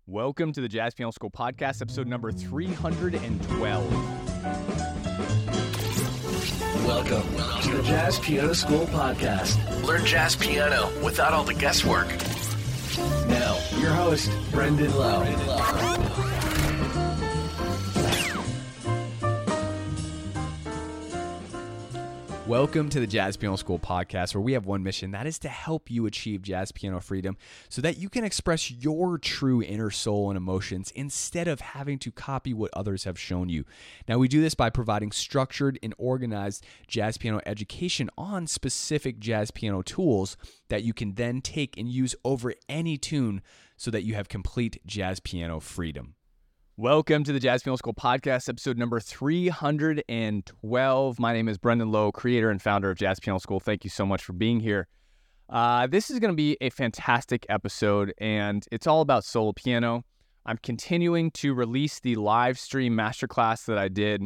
Welcome to the Jazz Piano School Podcast, episode number 312. Welcome to the Jazz Piano School Podcast. Learn jazz piano without all the guesswork. Now, your host, Brendan Lowe. Welcome to the Jazz Piano School Podcast, where we have one mission, that is to help you achieve jazz piano freedom so that you can express your true inner soul and emotions instead of having to copy what others have shown you. Now, we do this by providing structured and organized jazz piano education on specific jazz piano tools that you can then take and use over any tune so that you have complete jazz piano freedom. Welcome to the Jazz Piano School Podcast, episode number 312. My name is Brendan Lowe, creator and founder of Jazz Piano School. Thank you so much for being here. This is going to be a fantastic episode, and it's all about solo piano. I'm continuing to release the live stream masterclass that I did,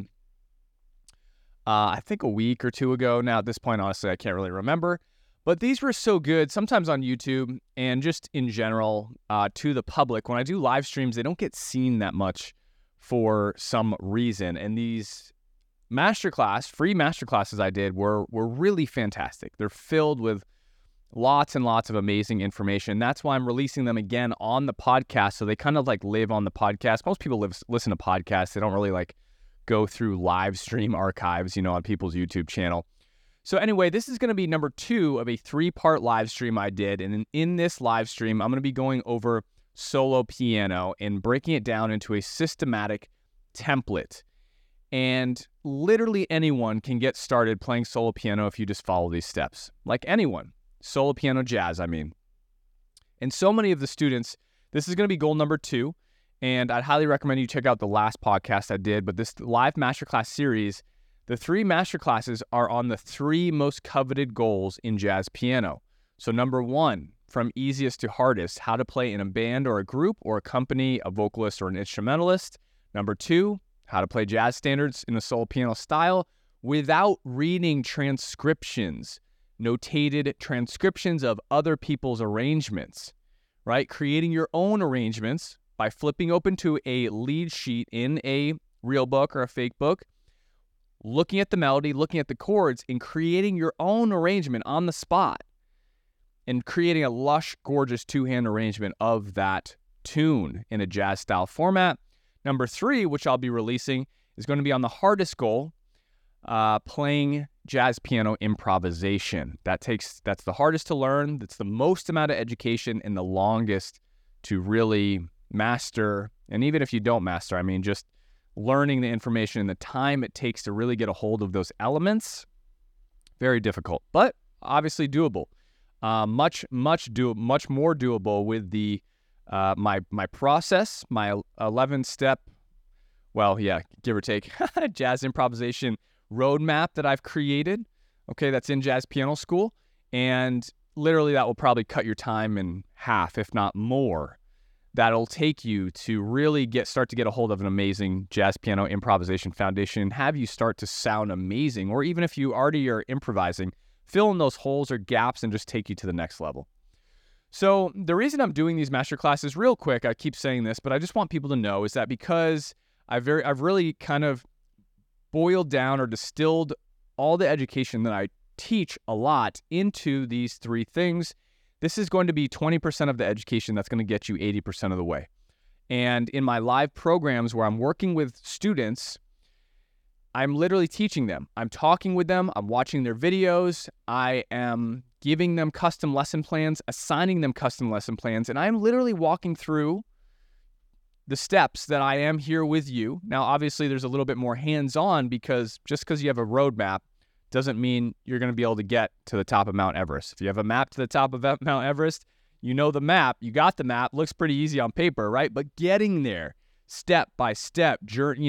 I think a week or two ago. Now, at this point, honestly, I can't really remember. But these were so good, sometimes on YouTube and just in general to the public. When I do live streams, they don't get seen that much for some reason. And these free masterclasses I did were really fantastic. They're filled with lots and lots of amazing information. That's why I'm releasing them again on the podcast. So they kind of like live on the podcast. Most people listen to podcasts. They don't really like go through live stream archives, on people's YouTube channel. So anyway, this is going to be number 2 of a 3-part live stream I did. And in this live stream, I'm going to be going over solo piano and breaking it down into a systematic template. And literally anyone can get started playing solo piano if you just follow these steps. Like anyone. Solo piano jazz, I mean. And so many of the students, this is going to be goal number 2. And I'd highly recommend you check out the last podcast I did. But this live masterclass series, the 3 masterclasses are on the 3 most coveted goals in jazz piano. So number 1, from easiest to hardest, how to play in a band or a group or accompany a vocalist or an instrumentalist. Number 2, how to play jazz standards in a solo piano style without reading transcriptions, notated transcriptions of other people's arrangements, right? Creating your own arrangements by flipping open to a lead sheet in a real book or a fake book, looking at the melody, looking at the chords, and creating your own arrangement on the spot and creating a lush, gorgeous 2-hand arrangement of that tune in a jazz style format. Number 3, which I'll be releasing, is going to be on the hardest goal, playing jazz piano improvisation. That's the hardest to learn. That's the most amount of education and the longest to really master. And even if you don't master, just learning the information and the time it takes to really get a hold of those elements, very difficult, but obviously doable. Much more doable with the my process, my 11-step, give or take, jazz improvisation roadmap that I've created. Okay, that's in Jazz Piano School, and literally that will probably cut your time in half, if not more. That'll take you to really start to get a hold of an amazing jazz piano improvisation foundation and have you start to sound amazing. Or even if you already are improvising, fill in those holes or gaps and just take you to the next level. So the reason I'm doing these masterclasses real quick, I keep saying this, but I just want people to know, is that because I've really kind of boiled down or distilled all the education that I teach a lot into these 3 things. This is going to be 20% of the education that's going to get you 80% of the way. And in my live programs where I'm working with students, I'm literally teaching them. I'm talking with them. I'm watching their videos. I am giving them custom lesson plans, assigning them custom lesson plans, and I'm literally walking through the steps that I am here with you. Now, obviously, there's a little bit more hands-on because just because you have a roadmap doesn't mean you're going to be able to get to the top of Mount Everest. If you have a map to the top of Mount Everest, you know the map, you got the map, looks pretty easy on paper, right? But getting there, step by step,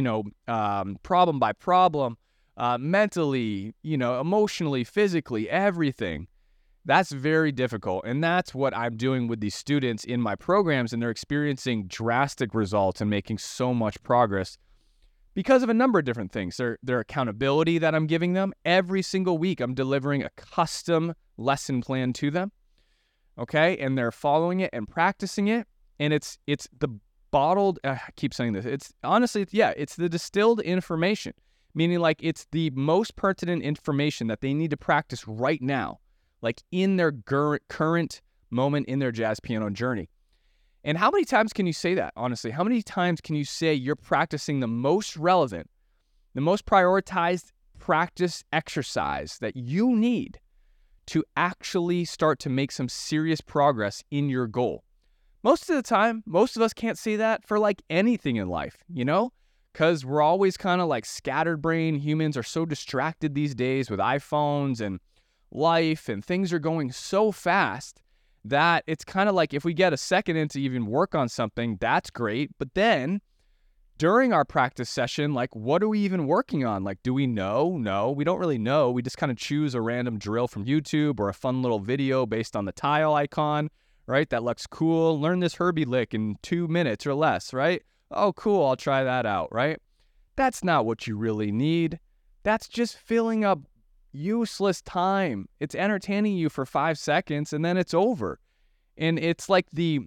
problem by problem, mentally, emotionally, physically, everything, that's very difficult. And that's what I'm doing with these students in my programs, and they're experiencing drastic results and making so much progress because of a number of different things. Their accountability that I'm giving them. Every single week, I'm delivering a custom lesson plan to them, okay? And they're following it and practicing it. And it's the bottled, I keep saying this, it's honestly, yeah, it's the distilled information, meaning like it's the most pertinent information that they need to practice right now, like in their current moment in their jazz piano journey. And how many times can you say that, honestly? How many times can you say you're practicing the most relevant, the most prioritized practice exercise that you need to actually start to make some serious progress in your goal? Most of the time, most of us can't say that for like anything in life, you know, because we're always kind of like scattered brain. Humans are so distracted these days with iPhones and life, and things are going so fast that it's kind of like if we get a second in to even work on something, that's great. But then during our practice session, like, what are we even working on? Like, do we know? No, we don't really know. We just kind of choose a random drill from YouTube or a fun little video based on the tile icon, right? That looks cool. Learn this Herbie lick in 2 minutes or less, right? Oh, cool. I'll try that out, right? That's not what you really need. That's just filling up useless time. It's entertaining you for 5 seconds and then it's over. And it's like the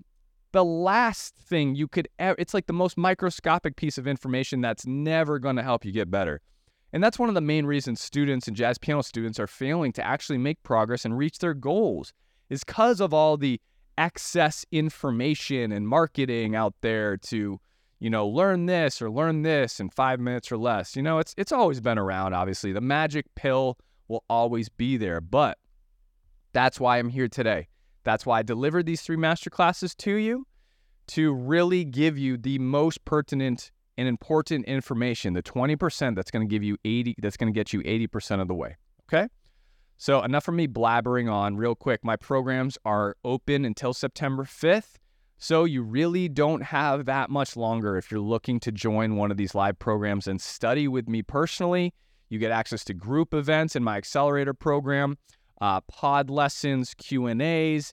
last thing you could ever, it's like the most microscopic piece of information that's never going to help you get better. And that's one of the main reasons students and jazz piano students are failing to actually make progress and reach their goals, is because of all the excess information and marketing out there to, you know, learn this in 5 minutes or less. You know, it's always been around, obviously. The magic pill will always be there, but that's why I'm here today. That's why I delivered these 3 masterclasses to you, to really give you the most pertinent and important information, the 20% that's going to give you 80, that's going to get you 80% of the way. Okay? So enough of me blabbering on. Real quick, my programs are open until September 5th. So you really don't have that much longer if you're looking to join one of these live programs and study with me personally. You get access to group events in my accelerator program, pod lessons, Q&As,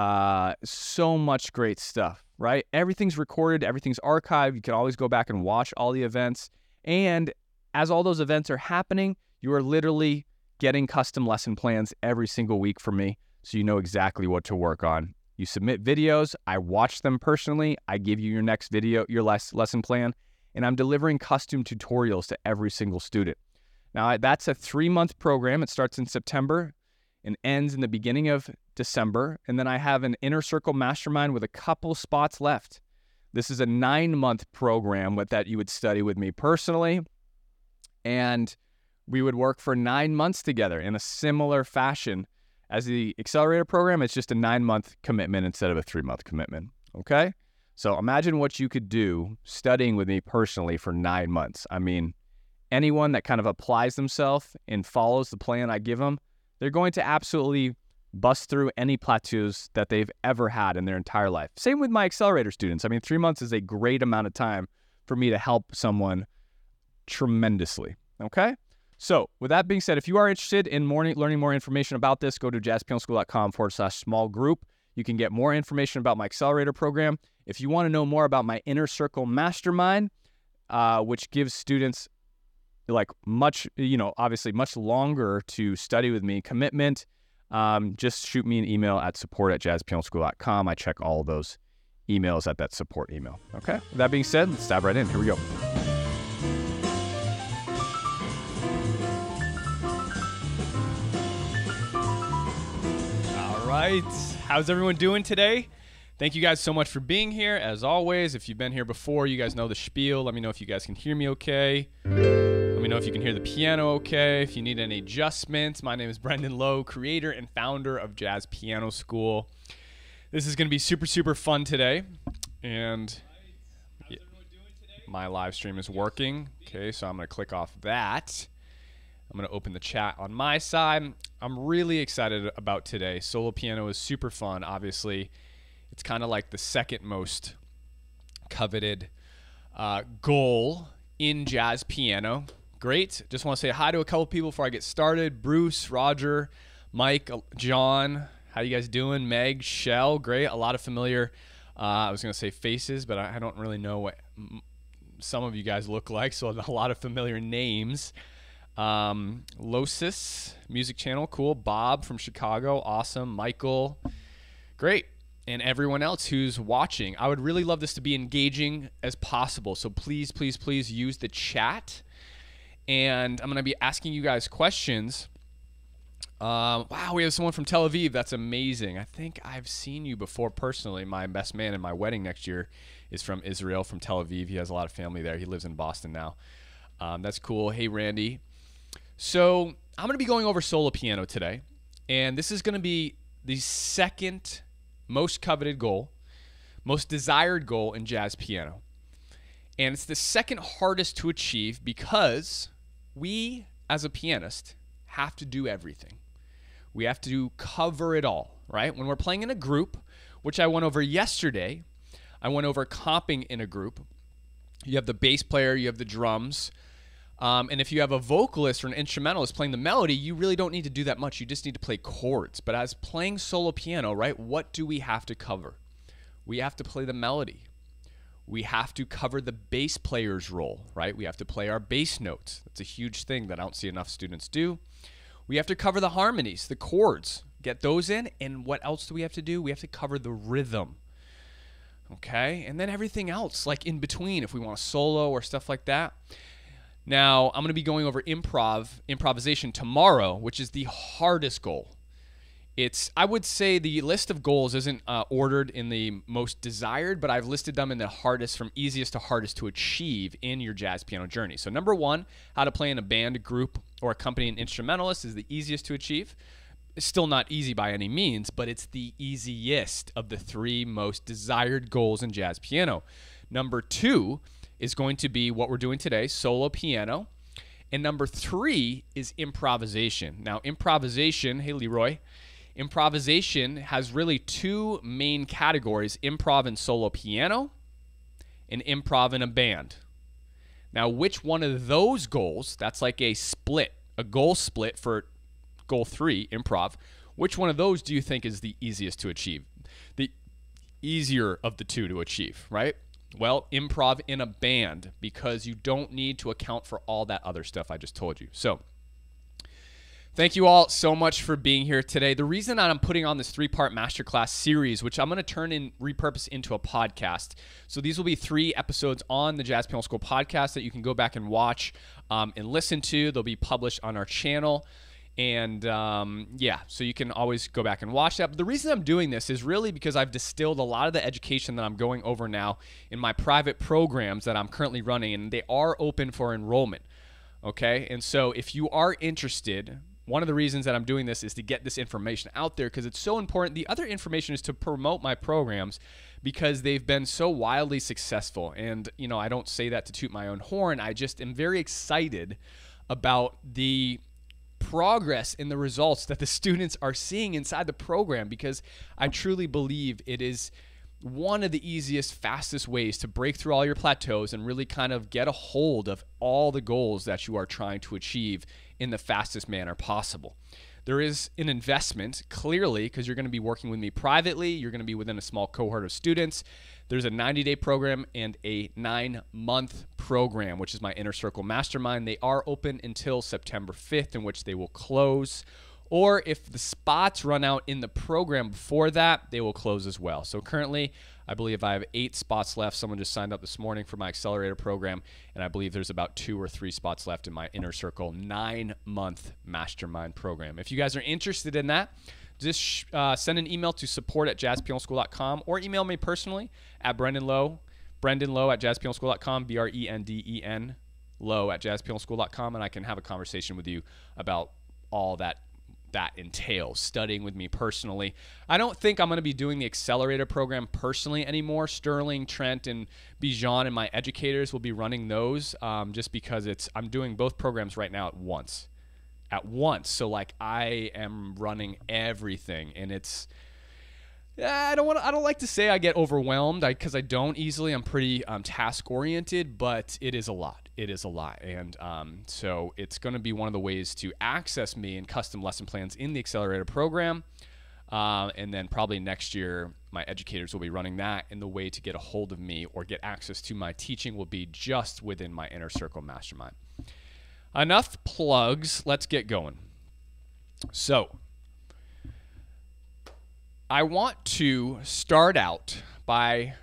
so much great stuff, right? Everything's recorded, everything's archived. You can always go back and watch all the events. And as all those events are happening, you are literally getting custom lesson plans every single week from me, so you know exactly what to work on. You submit videos, I watch them personally, I give you your next video, your lesson plan, and I'm delivering custom tutorials to every single student. Now, that's a 3-month program. It starts in September and ends in the beginning of December. And then I have an Inner Circle Mastermind with a couple spots left. This is a 9-month program that you would study with me personally. And we would work for 9 months together in a similar fashion as the accelerator program. It's just a 9-month commitment instead of a 3-month commitment. Okay? So imagine what you could do studying with me personally for 9 months. I mean, anyone that kind of applies themselves and follows the plan I give them, they're going to absolutely bust through any plateaus that they've ever had in their entire life. Same with my accelerator students. I mean, 3 months is a great amount of time for me to help someone tremendously. Okay? So with that being said, if you are interested in learning more information about this, go to jazzpianoschool.com/small group. You can get more information about my accelerator program. If you want to know more about my Inner Circle Mastermind, which gives students like much, obviously much longer to study with me, commitment, just shoot me an email at support@jazzpianoschool.com. I check all of those emails at that support email. Okay. With that being said, let's dive right in. Here we go. All right. How's everyone doing today? Thank you guys so much for being here. As always, if you've been here before, you guys know the spiel. Let me know if you guys can hear me okay. Let me know if you can hear the piano okay. If you need any adjustments, my name is Brendan Lowe, creator and founder of Jazz Piano School. This is going to be super, super fun today. And yeah, my live stream is working. Okay, so I'm going to click off that. I'm going to open the chat on my side. I'm really excited about today. Solo piano is super fun. Obviously, it's kind of like the second most coveted goal in jazz piano. Great. Just want to say hi to a couple people before I get started. Bruce, Roger, Mike, John. How you guys doing? Meg, Shell. Great. A lot of familiar, I was going to say faces, but I don't really know what some of you guys look like, so a lot of familiar names. Losis, music channel. Cool. Bob from Chicago. Awesome. Michael. Great. and everyone else who's watching. I would really love this to be engaging as possible. So please, please, please use the chat. And I'm going to be asking you guys questions. Wow, we have someone from Tel Aviv. That's amazing. I think I've seen you before personally. My best man in my wedding next year is from Israel, from Tel Aviv. He has a lot of family there. He lives in Boston now. That's cool. Hey, Randy. So I'm going to be going over solo piano today. And this is going to be the second most coveted goal, most desired goal in jazz piano. And it's the second hardest to achieve because we, as a pianist, have to do everything. We have to cover it all, right? When we're playing in a group, which I went over yesterday, I went over comping in a group. You have the bass player, you have the drums, and if you have a vocalist or an instrumentalist playing the melody, you really don't need to do that much. You just need to play chords. But as playing solo piano, right, what do we have to cover? We have to play the melody. We have to cover the bass player's role, right? We have to play our bass notes. That's a huge thing that I don't see enough students do. We have to cover the harmonies, the chords, get those in. And what else do we have to do? We have to cover the rhythm, okay? And then everything else, like in between, if we want a solo or stuff like that. Now, I'm going to be going over improvisation tomorrow, which is the hardest goal. I would say the list of goals isn't ordered in the most desired, but I've listed them in the hardest, from easiest to hardest to achieve in your jazz piano journey. So number one, how to play in a band, group, or accompany an instrumentalist is the easiest to achieve. It's still not easy by any means, but it's the easiest of the three most desired goals in jazz piano. Number two is going to be what we're doing today, solo piano. And number three is improvisation. Now, improvisation, hey, Leroy, improvisation has really two main categories: improv in solo piano and improv in a band. Now, which one of those goals, that's like a split, a goal split for goal three, improv, which one of those do you think is the easiest to achieve? The easier of the two to achieve, right? Well, improv in a band, because you don't need to account for all that other stuff I just told you. So thank you all so much for being here today. The reason that I'm putting on this 3-part masterclass series, which I'm going to repurpose into a podcast. So these will be 3 episodes on the Jazz Piano School podcast that you can go back and watch and listen to. They'll be published on our channel. And so you can always go back and watch that. But the reason I'm doing this is really because I've distilled a lot of the education that I'm going over now in my private programs that I'm currently running, and they are open for enrollment. Okay, and so if you are interested, one of the reasons that I'm doing this is to get this information out there, because it's so important. The other information is to promote my programs because they've been so wildly successful. And, I don't say that to toot my own horn. I just am very excited about the progress in the results that the students are seeing inside the program, because I truly believe it is one of the easiest, fastest ways to break through all your plateaus and really kind of get a hold of all the goals that you are trying to achieve in the fastest manner possible. There is an investment, clearly, because you're going to be working with me privately. You're going to be within a small cohort of students. There's a 90-day program and a 9-month program, which is my Inner Circle Mastermind. They are open until September 5th, in which they will close. Or if the spots run out in the program before that, they will close as well. So currently, I believe I have 8 spots left. Someone just signed up this morning for my accelerator program, and I believe there's about 2 or 3 spots left in my Inner Circle 9-month mastermind program. If you guys are interested in that, just send an email to support@jazzpianoschool.com, or email me personally at Brendan Lowe at jazzpianoschool.com, BRENDEN Lowe at jazzpianoschool.com, and I can have a conversation with you about all that entails, studying with me personally. I don't think I'm going to be doing the accelerator program personally anymore. Sterling, Trent, and Bijan and my educators will be running those, just because I'm doing both programs right now at once. So like I am running everything, and it's I don't like to say I get overwhelmed, because I don't easily. I'm pretty task oriented, but it is a lot. And so it's going to be one of the ways to access me and custom lesson plans in the accelerator program. And then probably next year, my educators will be running that, and the way to get a hold of me or get access to my teaching will be just within my Inner Circle Mastermind. Enough plugs. Let's get going. So I want to start out by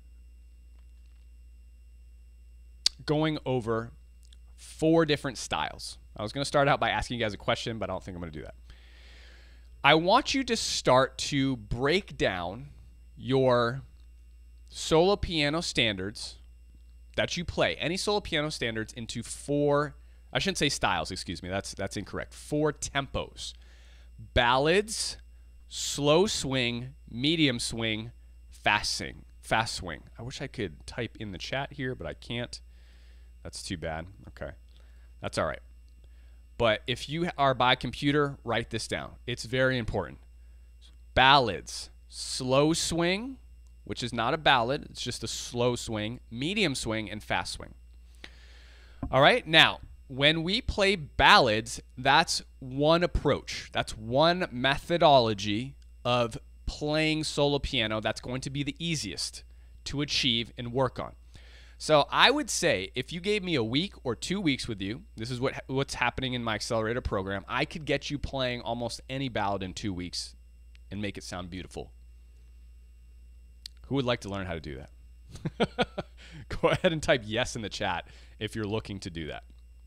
going over 4 different styles. I was going to start out by asking you guys a question, but I don't think I'm going to do that. I want you to start to break down your solo piano standards that you play, any solo piano standards, into 4, I shouldn't say styles, excuse me, that's incorrect, 4 tempos. Ballads, slow swing, medium swing, fast swing. I wish I could type in the chat here, but I can't. That's too bad. Okay. That's all right. But if you are by computer, write this down. It's very important. Ballads, slow swing, which is not a ballad. It's just a slow swing, medium swing, and fast swing. All right. Now, when we play ballads, that's one approach. That's one methodology of playing solo piano that's going to be the easiest to achieve and work on. So I would say if you gave me a week or 2 weeks with you, this is what's happening in my accelerator program, I could get you playing almost any ballad in 2 weeks and make it sound beautiful. Who would like to learn how to do that? Go ahead and type yes in the chat if you're looking to do that.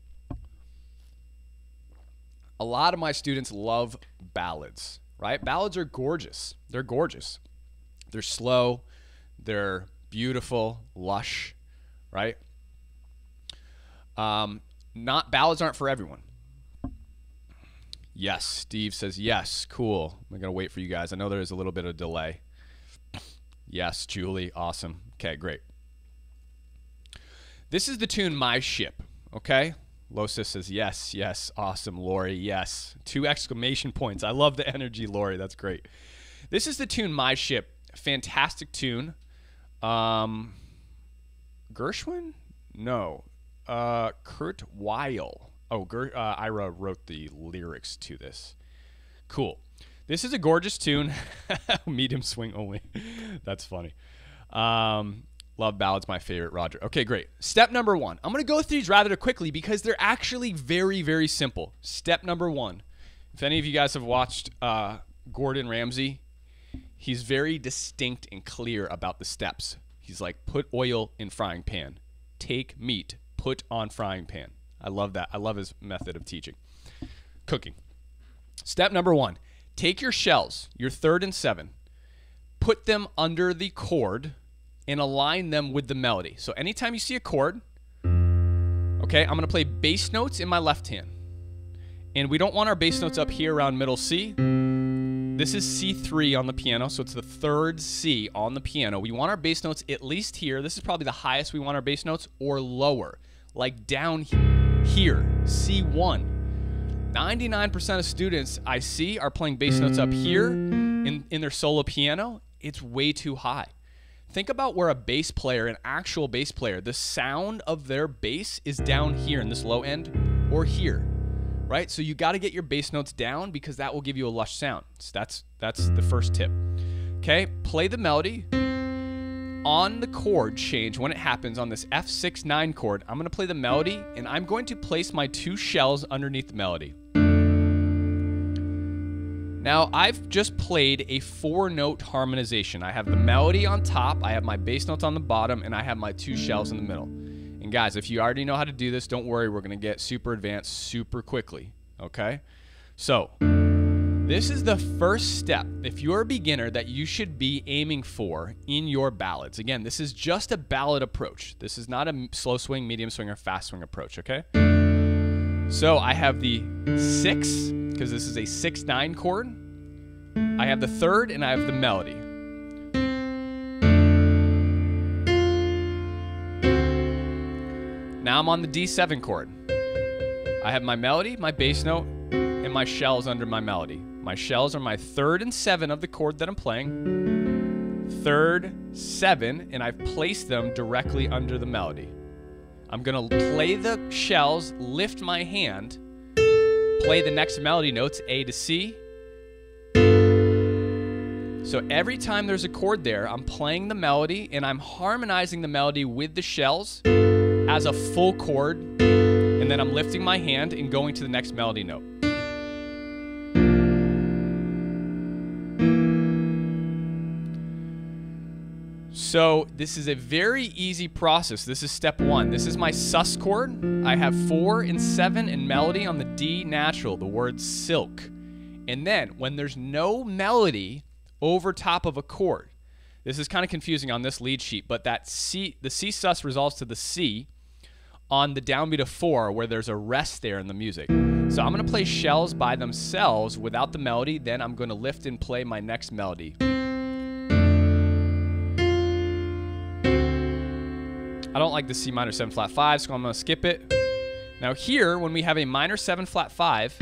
A lot of my students love ballads, right? Ballads are gorgeous. They're gorgeous. They're slow. They're beautiful, lush, right? Ballads aren't for everyone. Yes, Steve says yes. Cool. I'm going to wait for you guys. I know there is a little bit of delay. Yes, Julie. Awesome. Okay, great. This is the tune My Ship, okay? Losa says yes, yes. Awesome, Lori. Yes. 2 exclamation points. I love the energy, Lori. That's great. This is the tune My Ship. Fantastic tune. Gershwin? No. Kurt Weill. Oh, Ira wrote the lyrics to this. Cool. This is a gorgeous tune. Medium swing only. That's funny. Love ballads, my favorite, Roger. Okay, great. Step number 1. I'm going to go through these rather quickly because they're actually very, very simple. Step number 1. If any of you guys have watched Gordon Ramsay, he's very distinct and clear about the steps. He's like, put oil in frying pan. Take meat, put on frying pan. I love that. I love his method of teaching. Cooking. Step number 1. Take your shells, your 3rd and 7, put them under the chord and align them with the melody. So anytime you see a chord, okay, I'm going to play bass notes in my left hand. And we don't want our bass notes up here around middle C. This is C3 on the piano, so it's the 3rd C on the piano. We want our bass notes at least here. This is probably the highest we want our bass notes, or lower, like down here, C1. 99% of students I see are playing bass notes up here in their solo piano. It's way too high. Think about where a bass player, an actual bass player, the sound of their bass is down here in this low end or here, right? So you got to get your bass notes down because that will give you a lush sound. So that's the first tip. Okay, play the melody on the chord change when it happens on this F6-9 chord. I'm going to play the melody and I'm going to place my 2 shells underneath the melody. Now, I've just played a 4-note harmonization. I have the melody on top, I have my bass notes on the bottom, and I have my 2 shells in the middle. And guys, if you already know how to do this, don't worry, we're going to get super advanced super quickly, okay? So, this is the first step, if you're a beginner, that you should be aiming for in your ballads. Again, this is just a ballad approach. This is not a slow swing, medium swing, or fast swing approach, okay? So, I have the 6, because this is a 6-9 chord. I have the 3rd and I have the melody. Now I'm on the D7 chord. I have my melody, my bass note, and my shells under my melody. My shells are my 3rd and 7 of the chord that I'm playing. 3rd, 7, and I've placed them directly under the melody. I'm going to play the shells, lift my hand, play the next melody notes, A to C. So every time there's a chord there, I'm playing the melody and I'm harmonizing the melody with the shells as a full chord, and then I'm lifting my hand and going to the next melody note. So this is a very easy process. This is step 1. This is my sus chord. I have 4 and 7 in melody on the D natural, the word silk. And then when there's no melody over top of a chord, this is kind of confusing on this lead sheet, but that C, the C sus resolves to the C on the downbeat of 4 where there's a rest there in the music. So I'm going to play shells by themselves without the melody, then I'm going to lift and play my next melody. I don't like the C minor 7 flat 5, so I'm going to skip it. Now here, when we have a minor 7 flat 5,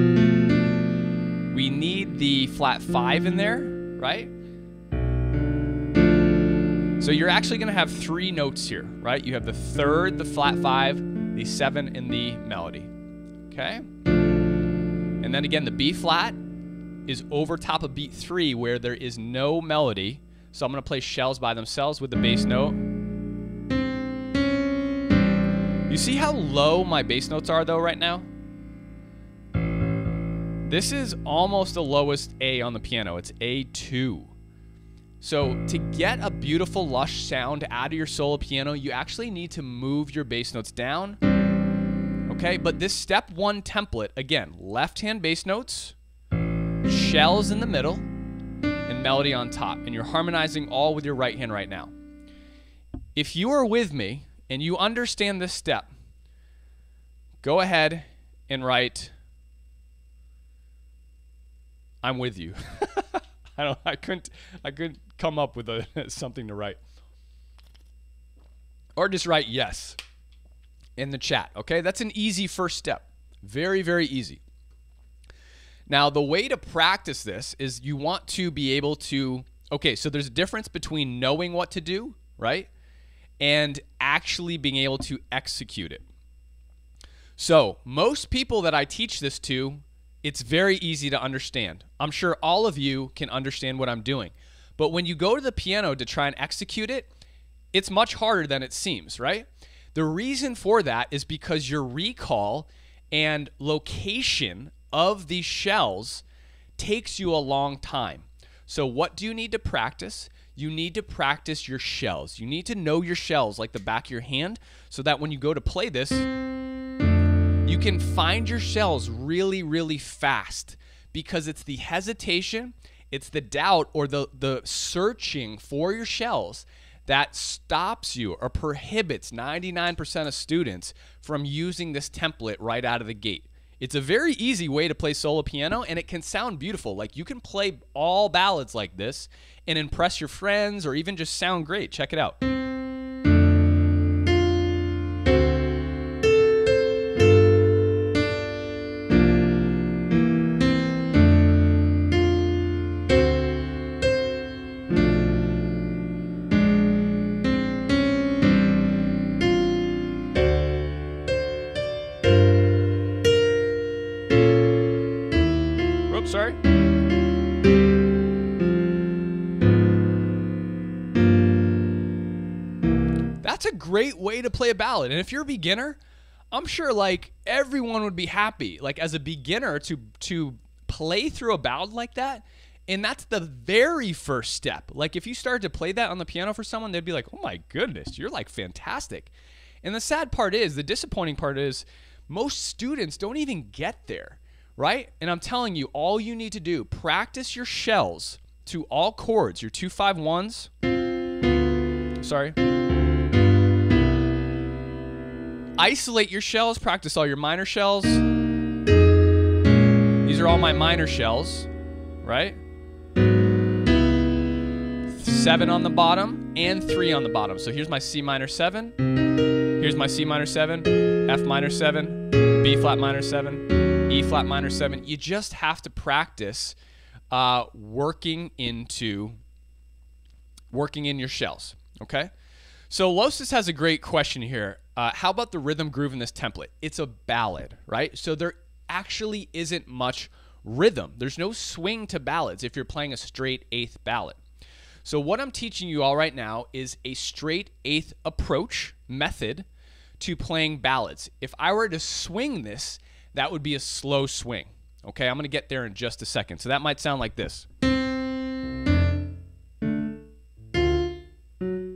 we need the flat 5 in there, right? So you're actually going to have 3 notes here, right? You have the 3rd, the flat 5, the 7, and the melody. Okay? And then again, the B flat is over top of beat 3 where there is no melody. So I'm going to play shells by themselves with the bass note. You see how low my bass notes are though right now? This is almost the lowest A on the piano. It's A2. So to get a beautiful lush sound out of your solo piano, you actually need to move your bass notes down. Okay, but this step 1 template, again, left hand bass notes, shells in the middle, and melody on top. And you're harmonizing all with your right hand right now. If you are with me and you understand this step, go ahead and write, I'm with you. I couldn't come up with something to write. Or just write yes in the chat, okay? That's an easy first step. Very, very easy. Now, the way to practice this is you want to be able to, okay, so there's a difference between knowing what to do, right? And actually being able to execute it. So most people that I teach this to, it's very easy to understand. I'm sure all of you can understand what I'm doing. But when you go to the piano to try and execute it, it's much harder than it seems, right? The reason for that is because your recall and location of these shells takes you a long time. So what do you need to practice? You need to practice your shells. You need to know your shells like the back of your hand so that when you go to play this, you can find your shells really, really fast because it's the hesitation, it's the doubt or the searching for your shells that stops you or prohibits 99% of students from using this template right out of the gate. It's a very easy way to play solo piano, and it can sound beautiful. Like you can play all ballads like this and impress your friends or even just sound great. Check it out. Sorry. That's a great way to play a ballad. And if you're a beginner, I'm sure like everyone would be happy, like as a beginner to play through a ballad like that. And that's the very first step. Like if you started to play that on the piano for someone, they'd be like, oh my goodness, you're like fantastic. And the sad part is, the disappointing part is, most students don't even get there. Right? And I'm telling you, all you need to do, practice your shells to all chords, your 2-5-1s. Sorry. Isolate your shells, practice all your minor shells. These are all my minor shells, right? 7 on the bottom and 3 on the bottom. So here's my C minor 7. Here's my C minor 7, F minor 7, B flat minor 7. E flat minor 7. You just have to practice working in your shells. Okay. So Losis has a great question here. How about the rhythm groove in this template? It's a ballad, right? So there actually isn't much rhythm. There's no swing to ballads if you're playing a straight eighth ballad. So what I'm teaching you all right now is a straight eighth approach method to playing ballads. If I were to swing this, that would be a slow swing. Okay, I'm going to get there in just a second. So that might sound like this.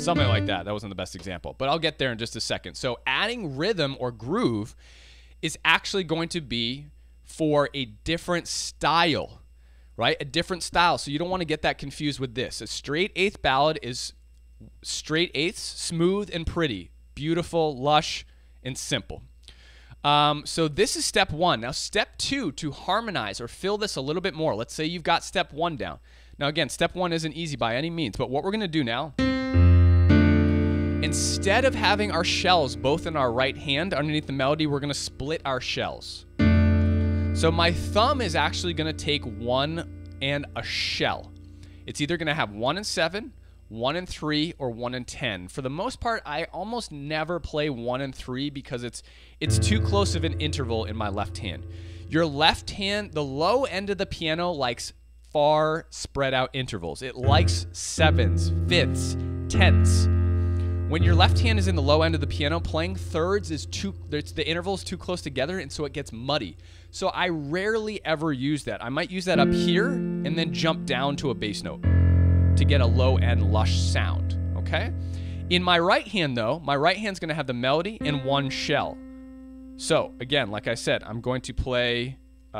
Something like that. That wasn't the best example, but I'll get there in just a second. So adding rhythm or groove is actually going to be for a different style, right? A different style. So you don't want to get that confused with this. A straight eighth ballad is straight eighths, smooth and pretty, beautiful, lush, and simple. So this is step one. Now step two, to harmonize or fill this a little bit more. Let's say you've got step one down. Now again, step one isn't easy by any means, but what we're going to do now, instead of having our shells both in our right hand underneath the melody, we're going to split our shells. So my thumb is actually going to take 1 and a shell. It's either going to have 1 and 7, 1 and 3, or 1 and 10. For the most part, I almost never play 1 and 3 because it's too close of an interval in my left hand. Your left hand, the low end of the piano likes far spread out intervals. It likes 7s, 5ths, 10ths. When your left hand is in the low end of the piano, playing thirds is the interval is too close together, and so it gets muddy. So I rarely ever use that. I might use that up here and then jump down to a bass note to get a low end lush sound, okay? In my right hand though, my right hand's gonna have the melody and 1 shell. So again, like I said, I'm going to play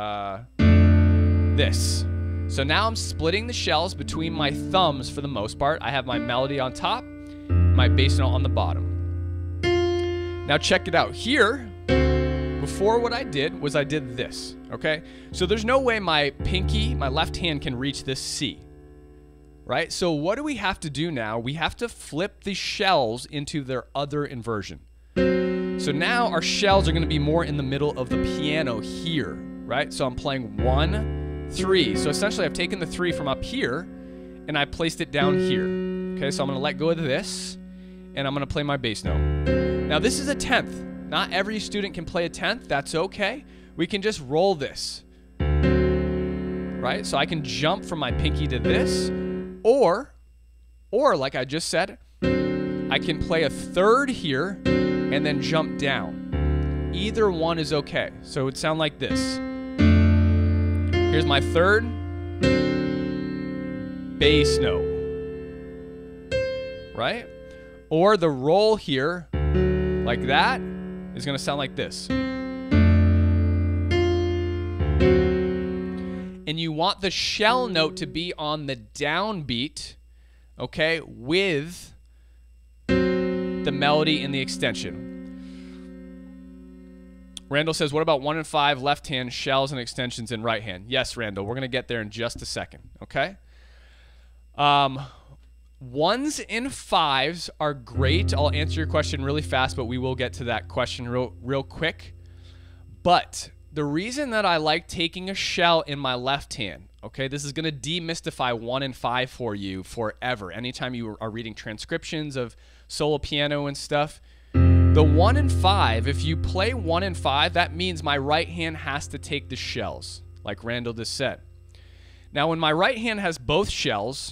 this. So now I'm splitting the shells between my thumbs for the most part. I have my melody on top, my bass note on the bottom. Now check it out. Here, before what I did was I did this, okay? So there's no way my pinky, my left hand can reach this C, right? So what do we have to do now? We have to flip the shells into their other inversion. So now our shells are gonna be more in the middle of the piano here, right? So I'm playing 1, 3. So essentially I've taken the 3 from up here and I placed it down here. Okay, so I'm gonna let go of this and I'm gonna play my bass note. Now this is a 10th. Not every student can play a 10th, that's okay. We can just roll this, right? So I can jump from my pinky to this, or like I just said, I can play a third here and then jump down. Either one is okay. So it would sound like this. Here's my third bass note, right? Or the roll here, like that, is gonna sound like this. And you want the shell note to be on the downbeat, okay, with the melody and the extension. Randall says, what about 1 and 5 left hand, shells and extensions in right hand? Yes, Randall, we're gonna get there in just a second, okay? 1s and 5s are great. I'll answer your question really fast, but we will get to that question real quick. But the reason that I like taking a shell in my left hand, okay, this is going to demystify 1 and 5 for you forever. Anytime you are reading transcriptions of solo piano and stuff, the 1 and 5, if you play 1 and 5, that means my right hand has to take the shells, like Randall just said. Now, when my right hand has both shells,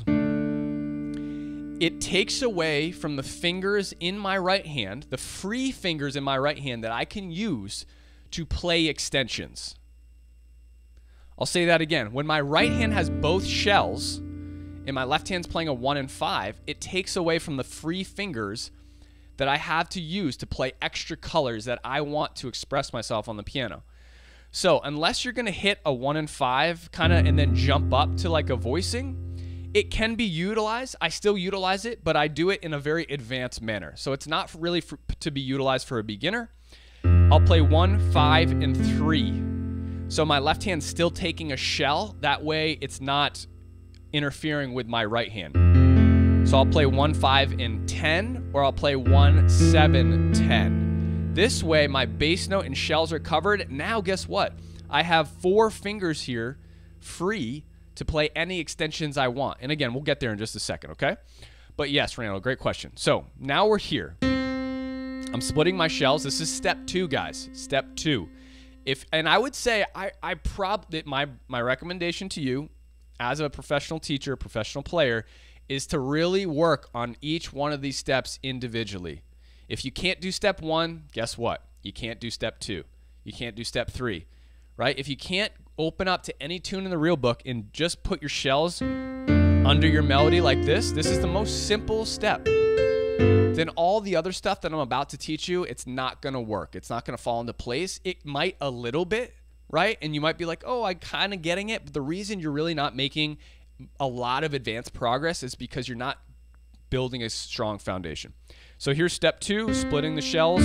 it takes away from the fingers in my right hand, the free fingers in my right hand that I can use to play extensions. I'll say that again. When my right hand has both shells and my left hand's playing a 1 and 5, it takes away from the free fingers that I have to use to play extra colors that I want to express myself on the piano. So unless you're gonna hit a 1 and 5 kind of and then jump up to like a voicing, it can be utilized. I still utilize it, but I do it in a very advanced manner. So it's not really to be utilized for a beginner. I'll play 1, 5, and 3. So my left hand's still taking a shell. That way it's not interfering with my right hand. So I'll play 1, 5, and 10, or I'll play 1, 7, 10. This way my bass note and shells are covered. Now guess what? I have 4 fingers here free to play any extensions I want. And again, we'll get there in just a second, okay? But yes, Randall, great question. So now we're here. I'm splitting my shells. This is step 2, guys. Step 2. And I would say my recommendation to you as a professional teacher, professional player, is to really work on each one of these steps individually. If you can't do step 1, guess what? You can't do step 2. You can't do step 3, right? If you can't open up to any tune in the real book and just put your shells under your melody like this is the most simple step. then all the other stuff that I'm about to teach you, it's not going to work. It's not going to fall into place. It might a little bit, right? And you might be like, oh, I'm kind of getting it. But the reason you're really not making a lot of advanced progress is because you're not building a strong foundation. So here's step 2, splitting the shells.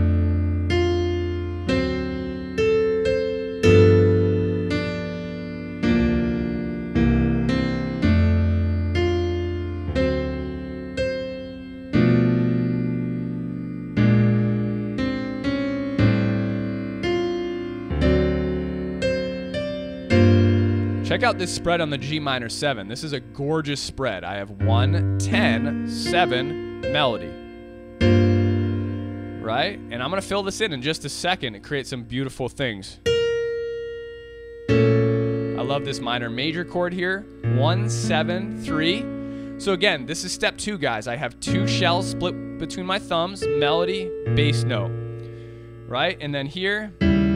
Check out this spread on the G minor 7. This is a gorgeous spread. I have 1, 10, 7, melody. Right? And I'm going to fill this in just a second and create some beautiful things. I love this minor major chord here. 1, 7, 3. So again, this is step 2, guys. I have 2 shells split between my thumbs, melody, bass note. Right? And then here,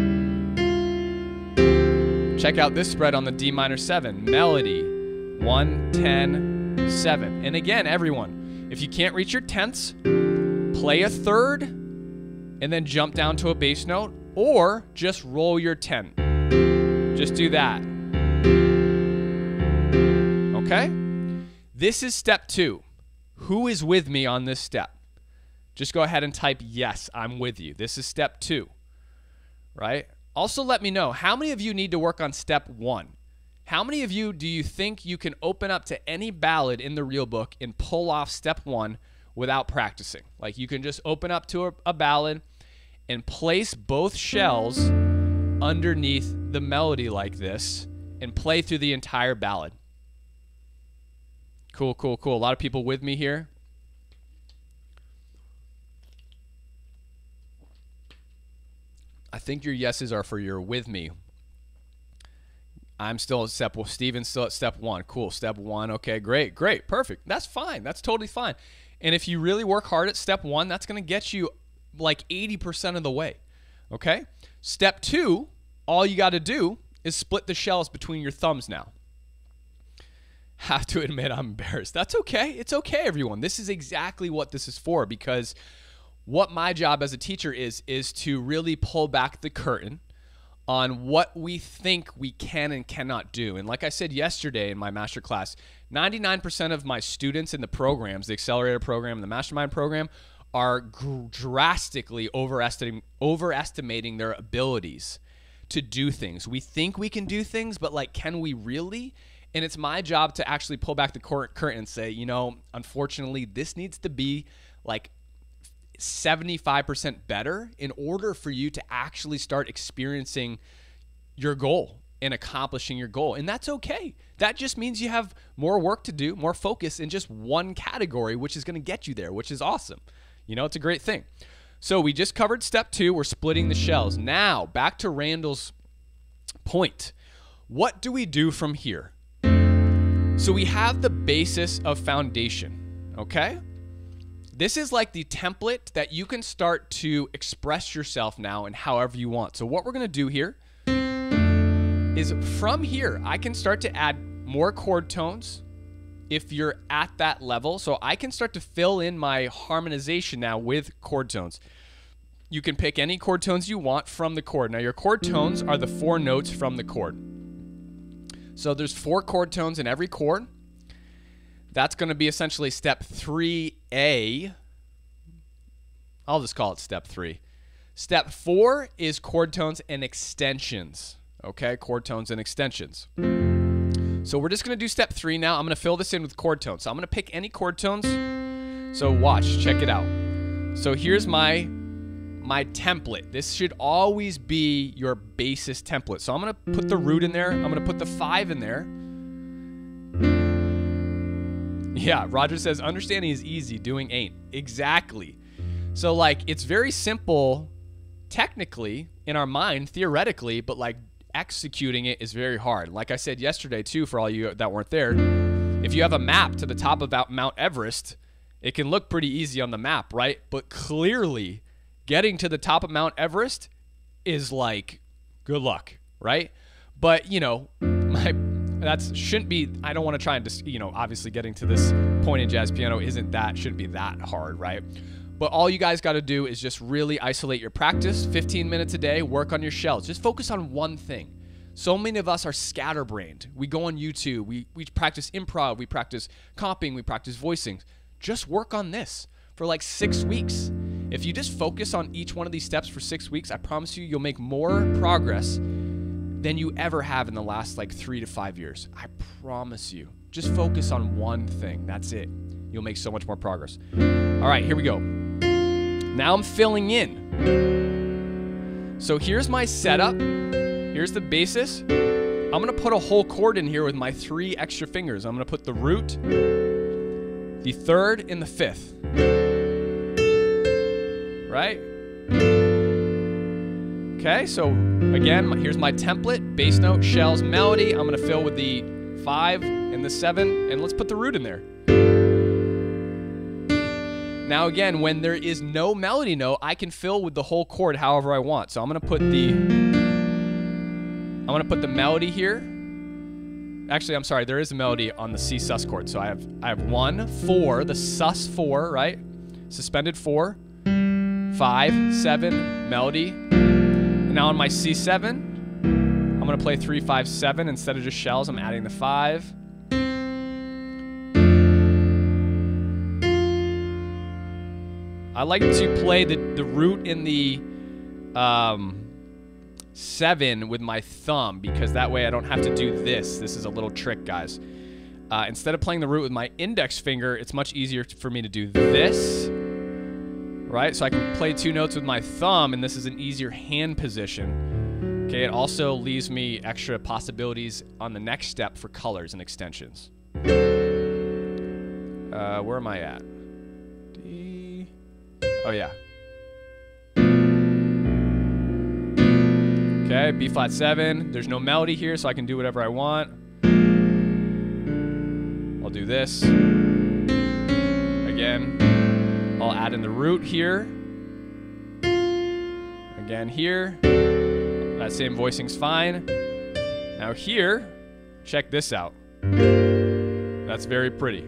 check out this spread on the D minor 7. Melody, 1, 10, 7. And again, everyone, if you can't reach your tenths, play a third and then jump down to a bass note, or just roll your 10. Just do that. Okay? This is step 2. Who is with me on this step? Just go ahead and type, yes, I'm with you. This is step 2, right? Also, let me know, how many of you need to work on step 1? How many of you do you think you can open up to any ballad in the real book and pull off step 1 without practicing? Like, you can just open up to a ballad and place both shells underneath the melody like this and play through the entire ballad. Cool, cool, cool. A lot of people with me here. I think your yeses are for your with me. I'm still at step, well, Steven's still at step 1. Cool, step 1. Okay, great, great, perfect. That's fine. That's totally fine. And if you really work hard at step 1, that's going to get you like 80% of the way. Okay? Step 2, all you got to do is split the shells between your thumbs now. Have to admit I'm embarrassed. That's okay. It's okay, everyone. This is exactly what this is for, because what my job as a teacher is to really pull back the curtain on what we think we can and cannot do. And like I said yesterday in my masterclass, 99% of my students in the programs, the accelerator program and the mastermind program, are drastically overestimating their abilities to do things. We think we can do things, but like, can we really? And it's my job to actually pull back the curtain and say, you know, unfortunately, this needs to be like 75% better in order for you to actually start experiencing your goal and accomplishing your goal. And that's okay. That just means you have more work to do, more focus in just one category, which is going to get you there, which is awesome. You know, it's a great thing. So we just covered step 2. We're splitting the shells. Now, back to Randall's point. What do we do from here? So we have the basis of foundation, okay? This is like the template that you can start to express yourself now in however you want. So what we're going to do here is from here, I can start to add more chord tones if you're at that level. So I can start to fill in my harmonization now with chord tones. You can pick any chord tones you want from the chord. Now your chord tones are the 4 notes from the chord. So there's 4 chord tones in every chord. That's going to be essentially step 3A. I'll just call it step 3. Step 4 is chord tones and extensions. Okay, chord tones and extensions. So we're just going to do step 3 now. I'm going to fill this in with chord tones. So I'm going to pick any chord tones. So watch, check it out. So here's my template. This should always be your basis template. So I'm going to put the root in there. I'm going to put the 5 in there. Yeah, Roger says, understanding is easy, doing ain't. Exactly. So, like, it's very simple technically in our mind, theoretically, but, like, executing it is very hard. Like I said yesterday, too, for all you that weren't there, if you have a map to the top of Mount Everest, it can look pretty easy on the map, right? But clearly, getting to the top of Mount Everest is, like, good luck, right? But, you know, shouldn't be, I don't want to try and just, obviously getting to this point in jazz piano shouldn't be that hard, right? But all you guys got to do is just really isolate your practice, 15 minutes a day, work on your shells. Just focus on one thing. So many of us are scatterbrained. We go on YouTube, we practice improv, we practice comping, we practice voicing. Just work on this for like 6 weeks. If you just focus on each one of these steps for 6 weeks, I promise you, you'll make more progress than you ever have in the last like 3 to 5 years. I promise you. Just focus on one thing. That's it. You'll make so much more progress. All right, here we go. Now I'm filling in. So here's my setup. Here's the basis. I'm gonna put a whole chord in here with my 3 extra fingers. I'm gonna put the root, the 3rd, and the 5th. Right? Okay, so again, here's my template, bass note, shells, melody. I'm gonna fill with the 5 and the 7, and let's put the root in there. Now again, when there is no melody note, I can fill with the whole chord however I want. So I'm gonna put the melody here. Actually, I'm sorry, there is a melody on the C sus chord. So I have 1, 4, the sus 4, right? Suspended 4, 5, 7, melody. And now on my C7, I'm gonna play 3, 5, 7 instead of just shells. I'm adding the 5. I like to play the root in the 7 with my thumb, because that way I don't have to do this. This is a little trick, guys. Instead of playing the root with my index finger, it's much easier for me to do this, right? So I can play 2 notes with my thumb, and this is an easier hand position. Okay, it also leaves me extra possibilities on the next step for colors and extensions. Where am I at? D. Oh, yeah. Okay, B flat 7. There's no melody here, so I can do whatever I want. I'll do this. Again, I'll add in the root here. Again here. That same voicing's fine. Now here, check this out. That's very pretty.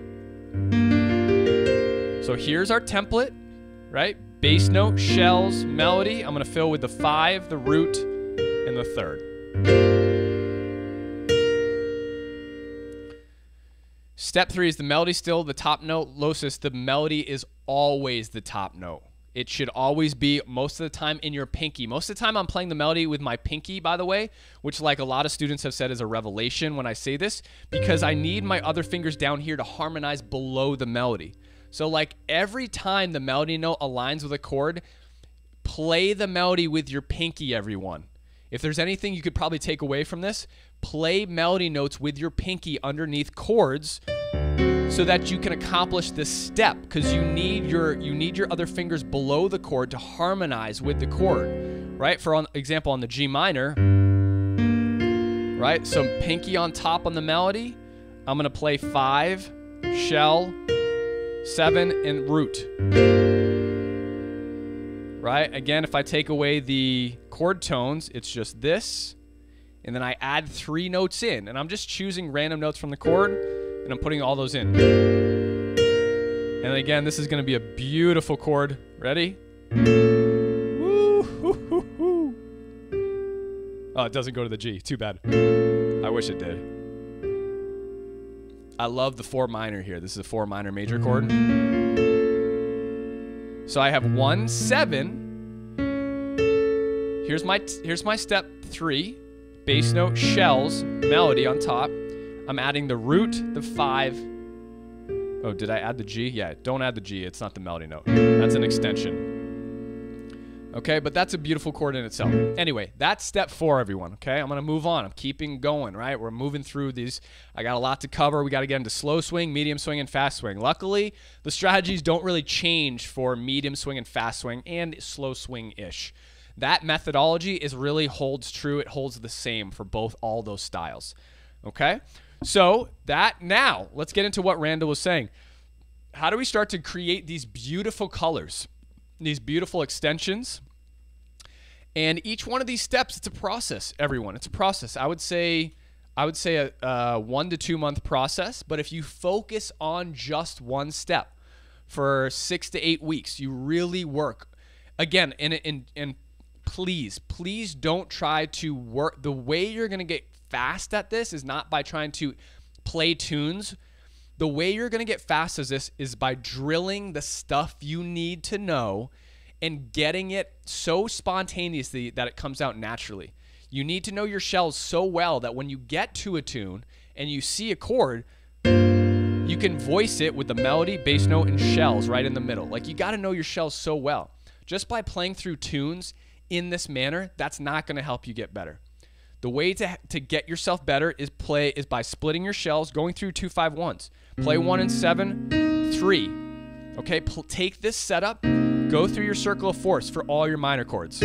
So here's our template, right? Bass note, shells, melody. I'm gonna fill with the 5, the root, and the 3rd. Step 3 is the melody still the top note. Low sus, the melody is always the top note. It should always be, most of the time, in your pinky. Most of the time I'm playing the melody with my pinky, by the way, which like a lot of students have said is a revelation when I say this, because I need my other fingers down here to harmonize below the melody. So like every time the melody note aligns with a chord, play the melody with your pinky, everyone. If there's anything you could probably take away from this, play melody notes with your pinky underneath chords so that you can accomplish this step, because you need your other fingers below the chord to harmonize with the chord, right? For example, on the G minor, right? So pinky on top on the melody, I'm gonna play 5, shell, 7, and root. Right? Again, if I take away the chord tones, it's just this, and then I add 3 notes in, and I'm just choosing random notes from the chord, and I'm putting all those in. And again, this is going to be a beautiful chord. Ready? Woo, hoo, hoo, hoo. Oh, it doesn't go to the G. Too bad. I wish it did. I love the 4 minor here. This is a 4 minor major chord. So I have 1, 7. Here's my step 3. Bass note, shells, melody on top. I'm adding the root, the 5. Oh, did I add the G? Yeah, don't add the G. It's not the melody note. That's an extension. Okay, but that's a beautiful chord in itself. Anyway, that's step 4, everyone. Okay, I'm going to move on. I'm keeping going, right? We're moving through these. I got a lot to cover. We got to get into slow swing, medium swing, and fast swing. Luckily, the strategies don't really change for medium swing and fast swing and slow swing-ish. That methodology really holds true. It holds the same for all those styles. Okay? So now, let's get into what Randall was saying. How do we start to create these beautiful colors, these beautiful extensions? And each one of these steps, it's a process, everyone. It's a process. I would say I would say a 1 to 2 month process. But if you focus on just one step for 6 to 8 weeks, you really work. Again, and please don't try to work. The way you're going to get fast at this is not by trying to play tunes. The way you're going to get fast at this is by drilling the stuff you need to know and getting it so spontaneously that it comes out naturally. You need to know your shells so well that when you get to a tune and you see a chord, you can voice it with the melody, bass note, and shells right in the middle. Like, you got to know your shells so well. Just by playing through tunes in this manner, that's not going to help you get better. The way to get yourself better is by splitting your shells, going through 2-5-1s. Play 1 and 7, 3. Okay, take this setup, go through your circle of fourths for all your minor chords.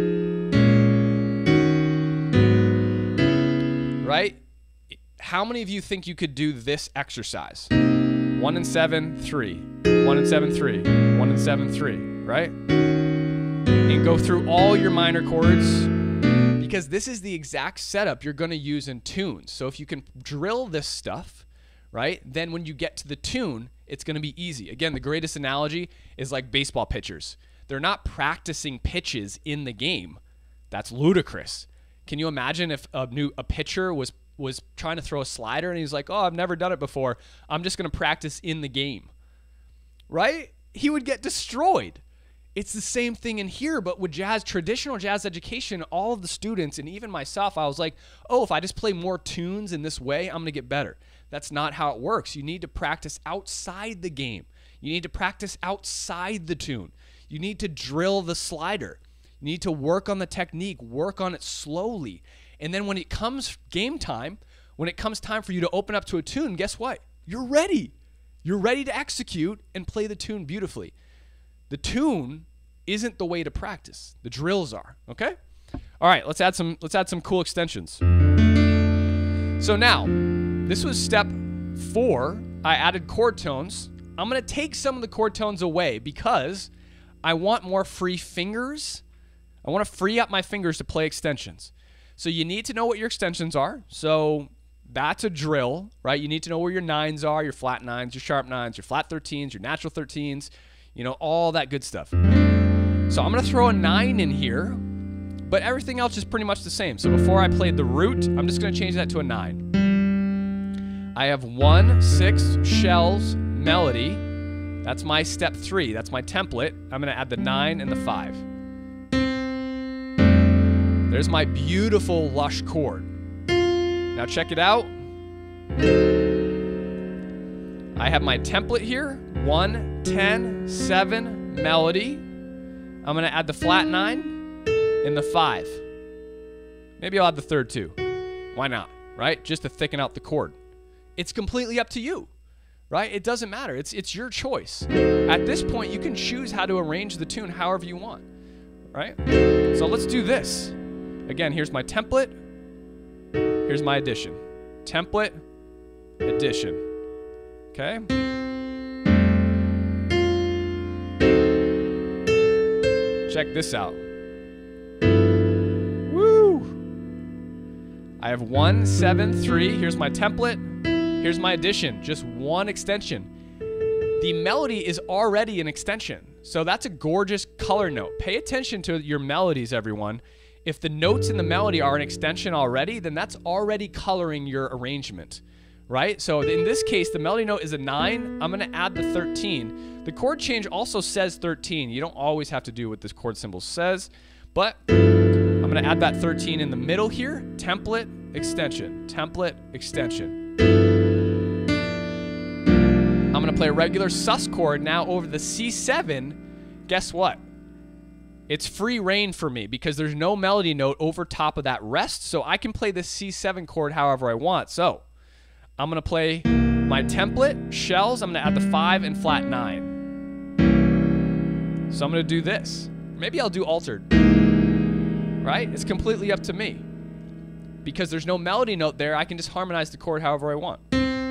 Right? How many of you think you could do this exercise? 1 and 7, 3. 1 and 7, 3. 1 and 7, 3. Right? And go through all your minor chords, because this is the exact setup you're going to use in tunes. So if you can drill this stuff, right, then when you get to the tune, it's going to be easy. Again, the greatest analogy is like baseball pitchers. They're not practicing pitches in the game. That's ludicrous. Can you imagine if a pitcher was trying to throw a slider and he's like, oh, I've never done it before. I'm just going to practice in the game. Right? He would get destroyed. It's the same thing in here, but with traditional jazz education, all of the students and even myself, I was like, oh, if I just play more tunes in this way, I'm going to get better. That's not how it works. You need to practice outside the game. You need to practice outside the tune. You need to drill the slider. You need to work on the technique, work on it slowly. And then when it comes game time, when it comes time for you to open up to a tune, guess what? You're ready. You're ready to execute and play the tune beautifully. The tune isn't the way to practice. The drills are, okay? All right, let's add some cool extensions. So now, this was step 4. I added chord tones. I'm going to take some of the chord tones away because I want more free fingers. I want to free up my fingers to play extensions. So you need to know what your extensions are. So that's a drill, right? You need to know where your 9s are, your flat 9s, your sharp 9s, your flat 13s, your natural 13s, you know, all that good stuff. So I'm going to throw a 9 in here, but everything else is pretty much the same. So before I played the root, I'm just going to change that to a 9. I have 1, 6, shells, melody. That's my step 3. That's my template. I'm going to add the 9 and the 5. There's my beautiful lush chord. Now check it out. I have my template here. 1, 10, 7, melody. I'm going to add the flat 9 and the 5. Maybe I'll add the third too. Why not, right? Just to thicken out the chord. It's completely up to you, right? It doesn't matter. It's your choice. At this point, you can choose how to arrange the tune however you want, right? So let's do this. Again, here's my template. Here's my addition. Template, addition. Okay? Check this out. Woo! I have 1, 7, 3. Here's my template. Here's my addition. Just one extension. The melody is already an extension. So that's a gorgeous color note. Pay attention to your melodies, everyone. If the notes in the melody are an extension already, then that's already coloring your arrangement, right? So in this case, the melody note is a 9. I'm going to add the 13. The chord change also says 13. You don't always have to do what this chord symbol says, but I'm going to add that 13 in the middle here. Template, extension, template, extension. I'm going to play a regular sus chord now over the C7. Guess what? It's free reign for me because there's no melody note over top of that rest, so I can play this C7 chord however I want. So I'm going to play my template, shells. I'm going to add the 5 and flat 9. So I'm going to do this. Maybe I'll do altered, right? It's completely up to me. Because there's no melody note there, I can just harmonize the chord however I want.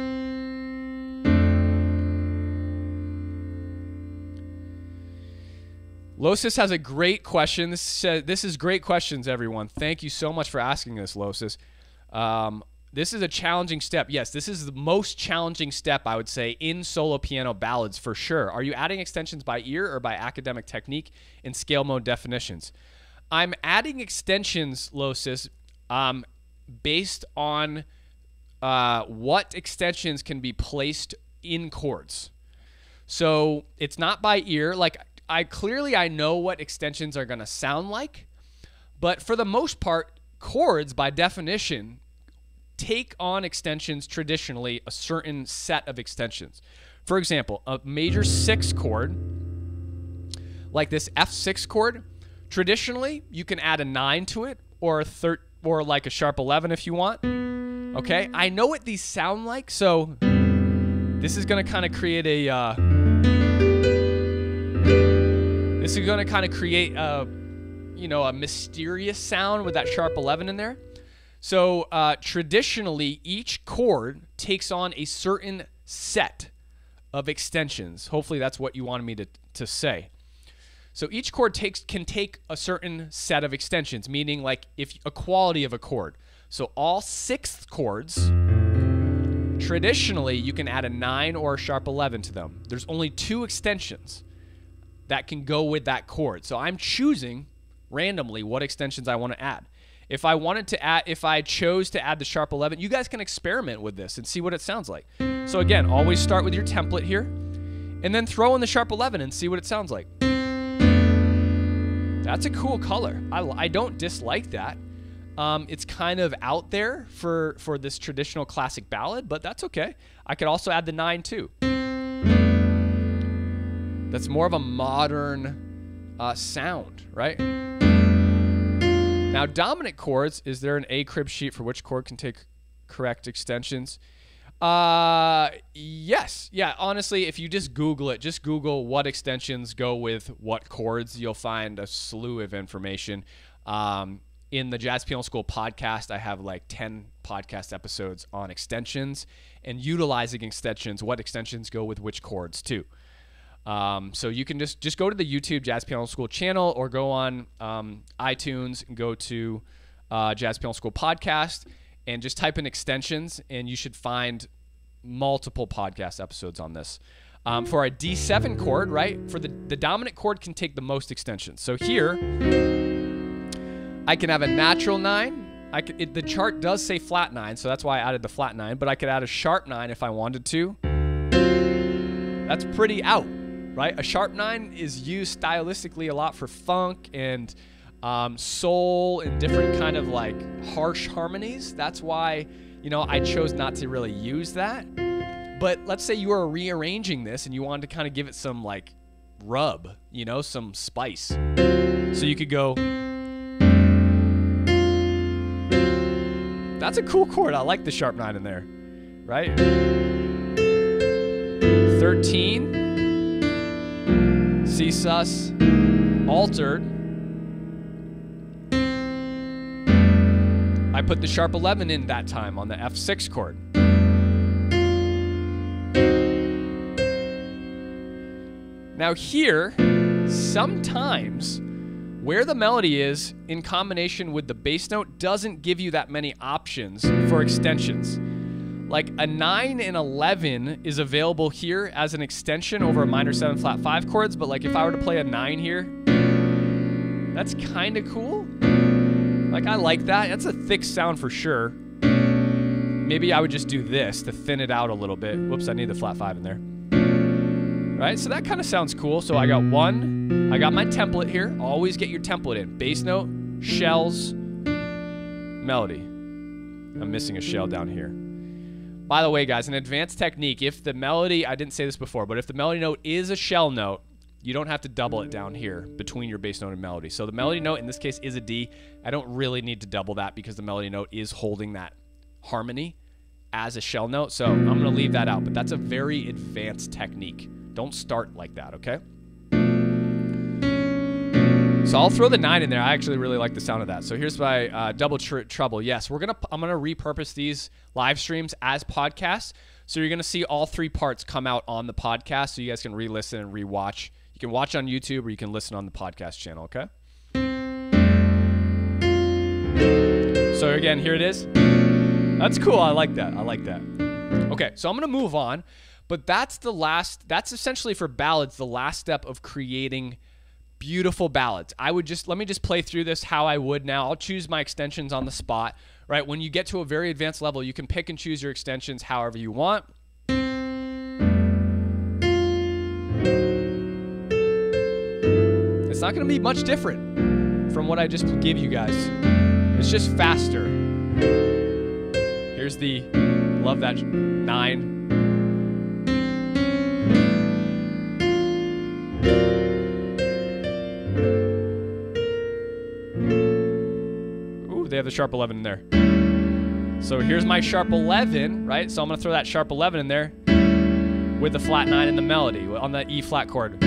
Losis has a great question. This is great questions, everyone. Thank you so much for asking this, Losis. This is a challenging step. Yes, this is the most challenging step, I would say, in solo piano ballads for sure. Are you adding extensions by ear or by academic technique in scale mode definitions? I'm adding extensions, Losis, based on what extensions can be placed in chords. So it's not by ear. Like I know what extensions are going to sound like, but for the most part, chords by definition take on extensions traditionally, a certain set of extensions. For example, a major 6 chord, like this F6 chord, traditionally you can add a 9 to it or like a sharp 11 if you want. Okay, I know what these sound like, so this is going to kind of create a a mysterious sound with that sharp 11 in there. So traditionally, each chord takes on a certain set of extensions. Hopefully that's what you wanted me to say. So each chord can take a certain set of extensions, meaning like if a quality of a chord. So all 6th chords, traditionally you can add a 9 or a sharp 11 to them. There's only 2 extensions that can go with that chord. So I'm choosing randomly what extensions I want to add. If I chose to add the sharp 11, you guys can experiment with this and see what it sounds like. So again, always start with your template here and then throw in the sharp 11 and see what it sounds like. That's a cool color. I don't dislike that. It's kind of out there for this traditional classic ballad, but that's okay. I could also add the 9 too. That's more of a modern sound, right? Now, dominant chords, is there an A crib sheet for which chord can take correct extensions? Yes. Yeah, honestly, if you just Google it, just Google what extensions go with what chords, you'll find a slew of information. In the Jazz Piano School podcast, I have like 10 podcast episodes on extensions and utilizing extensions, what extensions go with which chords too. So you can just go to the YouTube Jazz Piano School channel or go on iTunes and go to Jazz Piano School podcast and just type in extensions and you should find multiple podcast episodes on this. For a D7 chord, right? For the dominant chord can take the most extensions. So here, I can have a natural 9. The chart does say flat 9, so that's why I added the flat 9, but I could add a sharp 9 if I wanted to. That's pretty out. Right? A sharp 9 is used stylistically a lot for funk and soul and different kind of like harsh harmonies. That's why, I chose not to really use that. But let's say you are rearranging this and you wanted to kind of give it some like rub, some spice. So you could go. That's a cool chord. I like the sharp 9 in there, right? 13. C sus, altered. I put the sharp 11 in that time on the F6 chord. Now here, sometimes where the melody is in combination with the bass note doesn't give you that many options for extensions. Like a 9 and 11 is available here as an extension over a minor 7 flat 5 chords, but like if I were to play a 9 here, that's kind of cool. Like I like that. That's a thick sound for sure. Maybe I would just do this to thin it out a little bit. Whoops, I need the flat 5 in there. Right, so that kind of sounds cool. So I got my template here. Always get your template in. Bass note, shells, melody. I'm missing a shell down here. By the way, guys, an advanced technique, if the melody, I didn't say this before, but if the melody note is a shell note, you don't have to double it down here between your bass note and melody. So the melody note in this case is a D. I don't really need to double that because the melody note is holding that harmony as a shell note. So I'm going to leave that out, but that's a very advanced technique. Don't start like that, okay? So I'll throw the 9 in there. I actually really like the sound of that. So here's my double treble. Yes, I'm gonna repurpose these live streams as podcasts. So you're gonna see all 3 parts come out on the podcast, so you guys can re-listen and re-watch. You can watch on YouTube or you can listen on the podcast channel. Okay. So again, here it is. That's cool. I like that. Okay, so I'm going to move on, but that's essentially for ballads, the last step of creating beautiful ballads. Let me just play through this how I would now. I'll choose my extensions on the spot, right? When you get to a very advanced level, you can pick and choose your extensions however you want. It's not going to be much different from what I just gave you guys. It's just faster. Here's the love that 9. Ooh, they have the sharp 11 in there. So here's my sharp 11, right? So I'm going to throw that sharp 11 in there with the flat 9 in the melody on the E flat chord.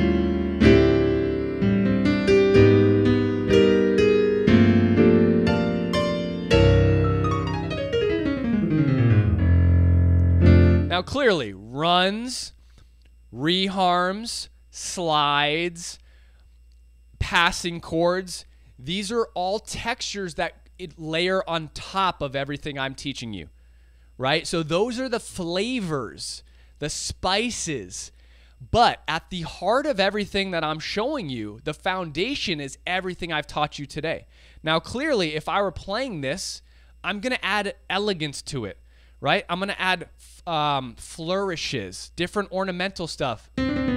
Now, clearly, runs, reharms, slides, passing chords, these are all textures that it layer on top of everything I'm teaching you, right? So those are the flavors, the spices. But at the heart of everything that I'm showing you, the foundation is everything I've taught you today. Now, clearly, if I were playing this, I'm going to add elegance to it, right? I'm going to add flourishes, different ornamental stuff.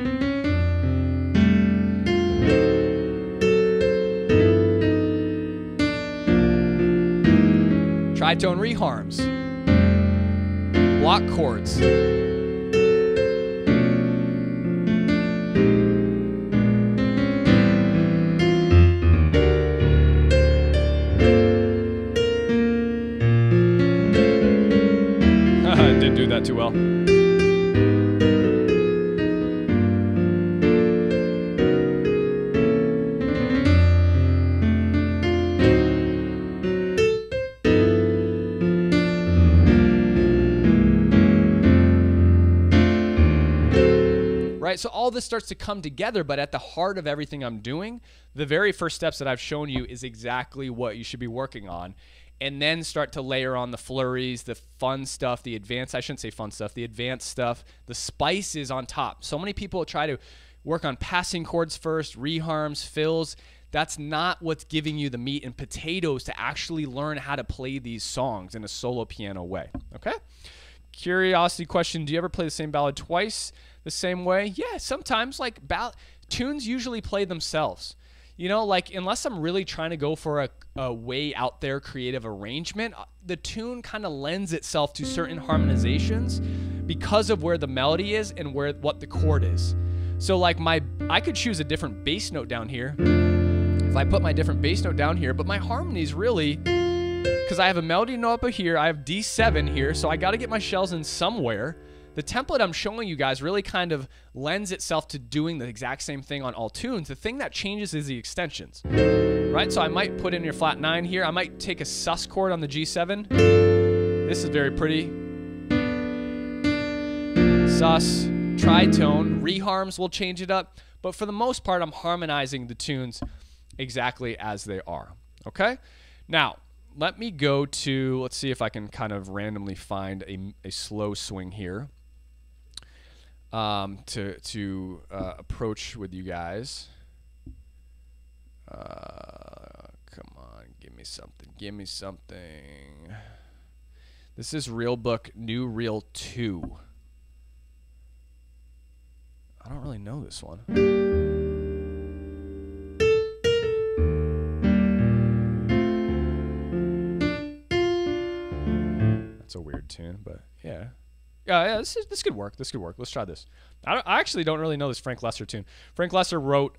Tritone reharms, block chords. Didn't do that too well. Right, so all this starts to come together, but at the heart of everything I'm doing, the very first steps that I've shown you is exactly what you should be working on. And then start to layer on the flurries, the fun stuff, the advanced stuff, the spices on top. So many people try to work on passing chords first, reharms, fills. That's not what's giving you the meat and potatoes to actually learn how to play these songs in a solo piano way, okay? Curiosity question, do you ever play the same ballad twice the same way? Yeah, sometimes. Like tunes usually play themselves. You know, like unless I'm really trying to go for a way out there creative arrangement, the tune kind of lends itself to certain harmonizations because of where the melody is and what the chord is. So like I could choose a different bass note down here. If I put my different bass note down here, but my harmonies really, because I have a melody note up here, I have D7 here, so I got to get my shells in somewhere. The template I'm showing you guys really kind of lends itself to doing the exact same thing on all tunes. The thing that changes is the extensions, right? So I might put in your flat 9 here. I might take a sus chord on the G7. This is very pretty. Sus, tritone, reharms will change it up. But for the most part, I'm harmonizing the tunes exactly as they are, okay? Now, let me go to, let's see if I can kind of randomly find a slow swing here. To approach with you guys. Come on, give me something. This is Real Book New Reel 2. I don't really know this one. That's a weird tune, but yeah. Yeah, this could work. Let's try this. I actually don't really know this Frank Loesser tune. Frank Loesser wrote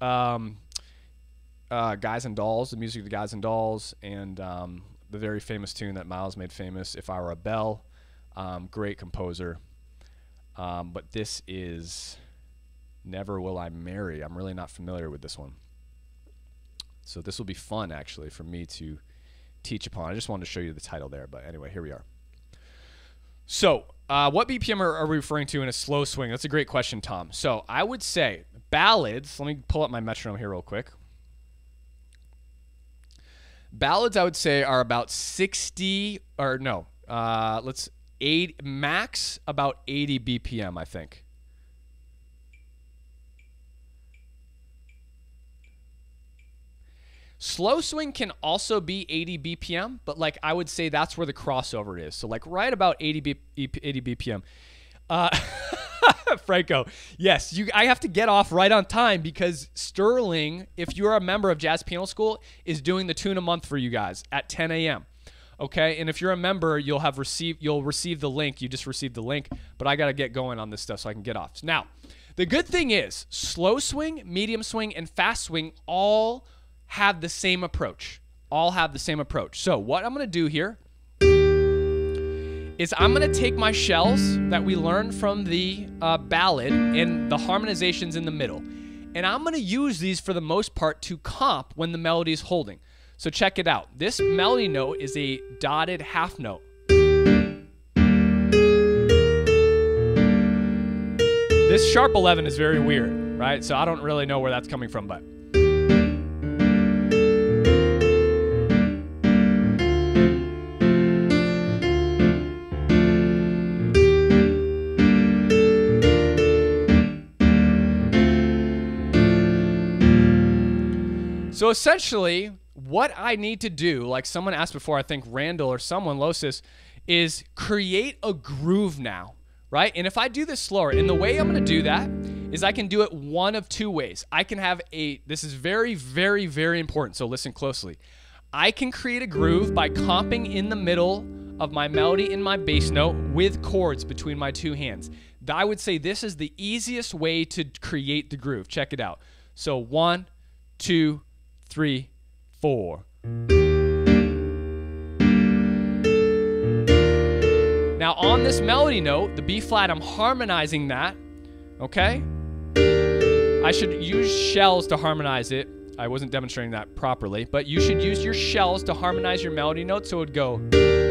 Guys and Dolls, the music of the Guys and Dolls, and the very famous tune that Miles made famous, If I Were a Bell. Great composer. But this is Never Will I Marry. I'm really not familiar with this one. So this will be fun, actually, for me to teach upon. I just wanted to show you the title there. But anyway, here we are. So what BPM are we referring to in a slow swing? That's a great question, Tom. So I would say ballads. Let me pull up my metronome here real quick. Ballads, I would say, are about 60, or no, let's max about 80 BPM, I think. Slow swing can also be 80 BPM, but like I would say that's where the crossover is. So like right about 80 BPM. Franco, yes, I have to get off right on time because Sterling, if you're a member of Jazz Piano School, is doing the tune a month for you guys at 10 a.m. Okay, and if you're a member, you'll receive the link. You just received the link, but I got to get going on this stuff so I can get off. Now, the good thing is slow swing, medium swing, and fast swing all have the same approach. So what I'm going to do here is I'm going to take my shells that we learned from the ballad and the harmonizations in the middle, and I'm going to use these for the most part to comp when the melody is holding. So check it out. This melody note is a dotted half note. This sharp 11 is very weird, right? So I don't really know where that's coming from, but so essentially, what I need to do, like someone asked before, I think Randall or someone, Losis, is create a groove now, right? And if I do this slower, and the way I'm going to do that is I can do it one of two ways. I can have this is very, very, very important, so listen closely. I can create a groove by comping in the middle of my melody and my bass note with chords between my two hands. I would say this is the easiest way to create the groove. Check it out. So 1, 2, 3, 4. Now on this melody note, the B flat, I'm harmonizing that, okay? I should use shells to harmonize it. I wasn't demonstrating that properly, but you should use your shells to harmonize your melody note so it would go.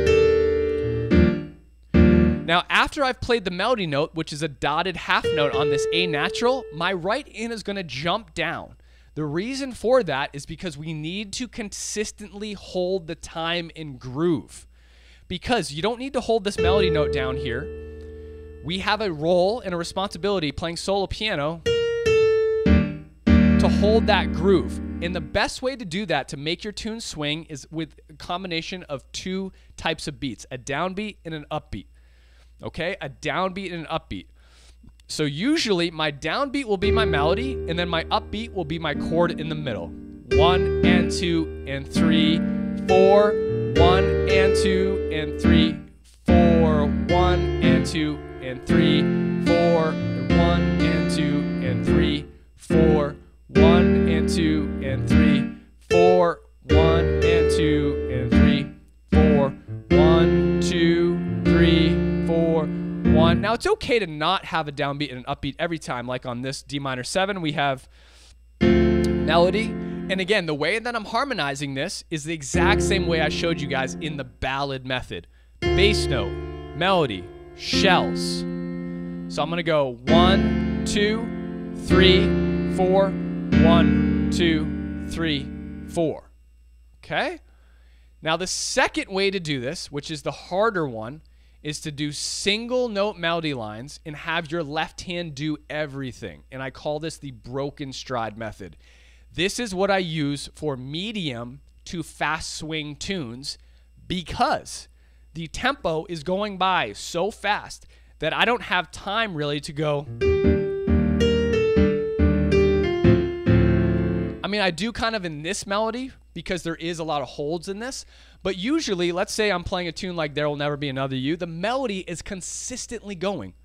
Now after I've played the melody note, which is a dotted half note on this A natural, my right hand is going to jump down. The reason for that is because we need to consistently hold the time and groove. Because you don't need to hold this melody note down here. We have a role and a responsibility playing solo piano to hold that groove. And the best way to do that, to make your tune swing, is with a combination of two types of beats, a downbeat and an upbeat. Okay, a downbeat and an upbeat. So usually my downbeat will be my melody, and then my upbeat will be my chord in the middle. 1 and 2 and 3, 4. 1 and 2 and 3, 4. 1 and 2 and 3, 4. 1 and 2 and 3, 4. 1 and 2 and 3, 4. 1 and 2 and 3, 4. 1, 2, 3, 4. 1. Now it's okay to not have a downbeat and an upbeat every time. Like on this D minor 7, we have melody. And again, the way that I'm harmonizing this is the exact same way I showed you guys in the ballad method. Bass note, melody, shells. So I'm going to go 1, 2, 3, 4. 1, 2, 3, 4. Okay? Now the second way to do this, which is the harder one, is to do single note melody lines and have your left hand do everything. And I call this the broken stride method. This is what I use for medium to fast swing tunes because the tempo is going by so fast that I don't have time really to go. I mean, I do kind of in this melody because there is a lot of holds in this, but usually, let's say I'm playing a tune like There Will Never Be Another You, the melody is consistently going.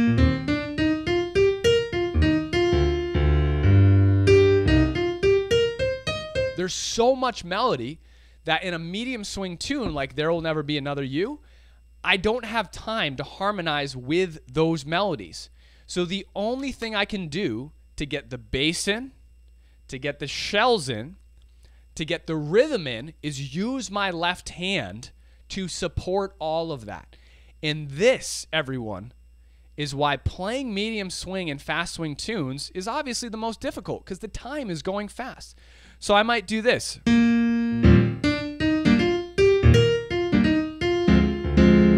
There's so much melody that in a medium swing tune like There Will Never Be Another You, I don't have time to harmonize with those melodies. So the only thing I can do to get the bass in, to get the shells in, to get the rhythm in is use my left hand to support all of that. And this, everyone, is why playing medium swing and fast swing tunes is obviously the most difficult because the time is going fast. So I might do this.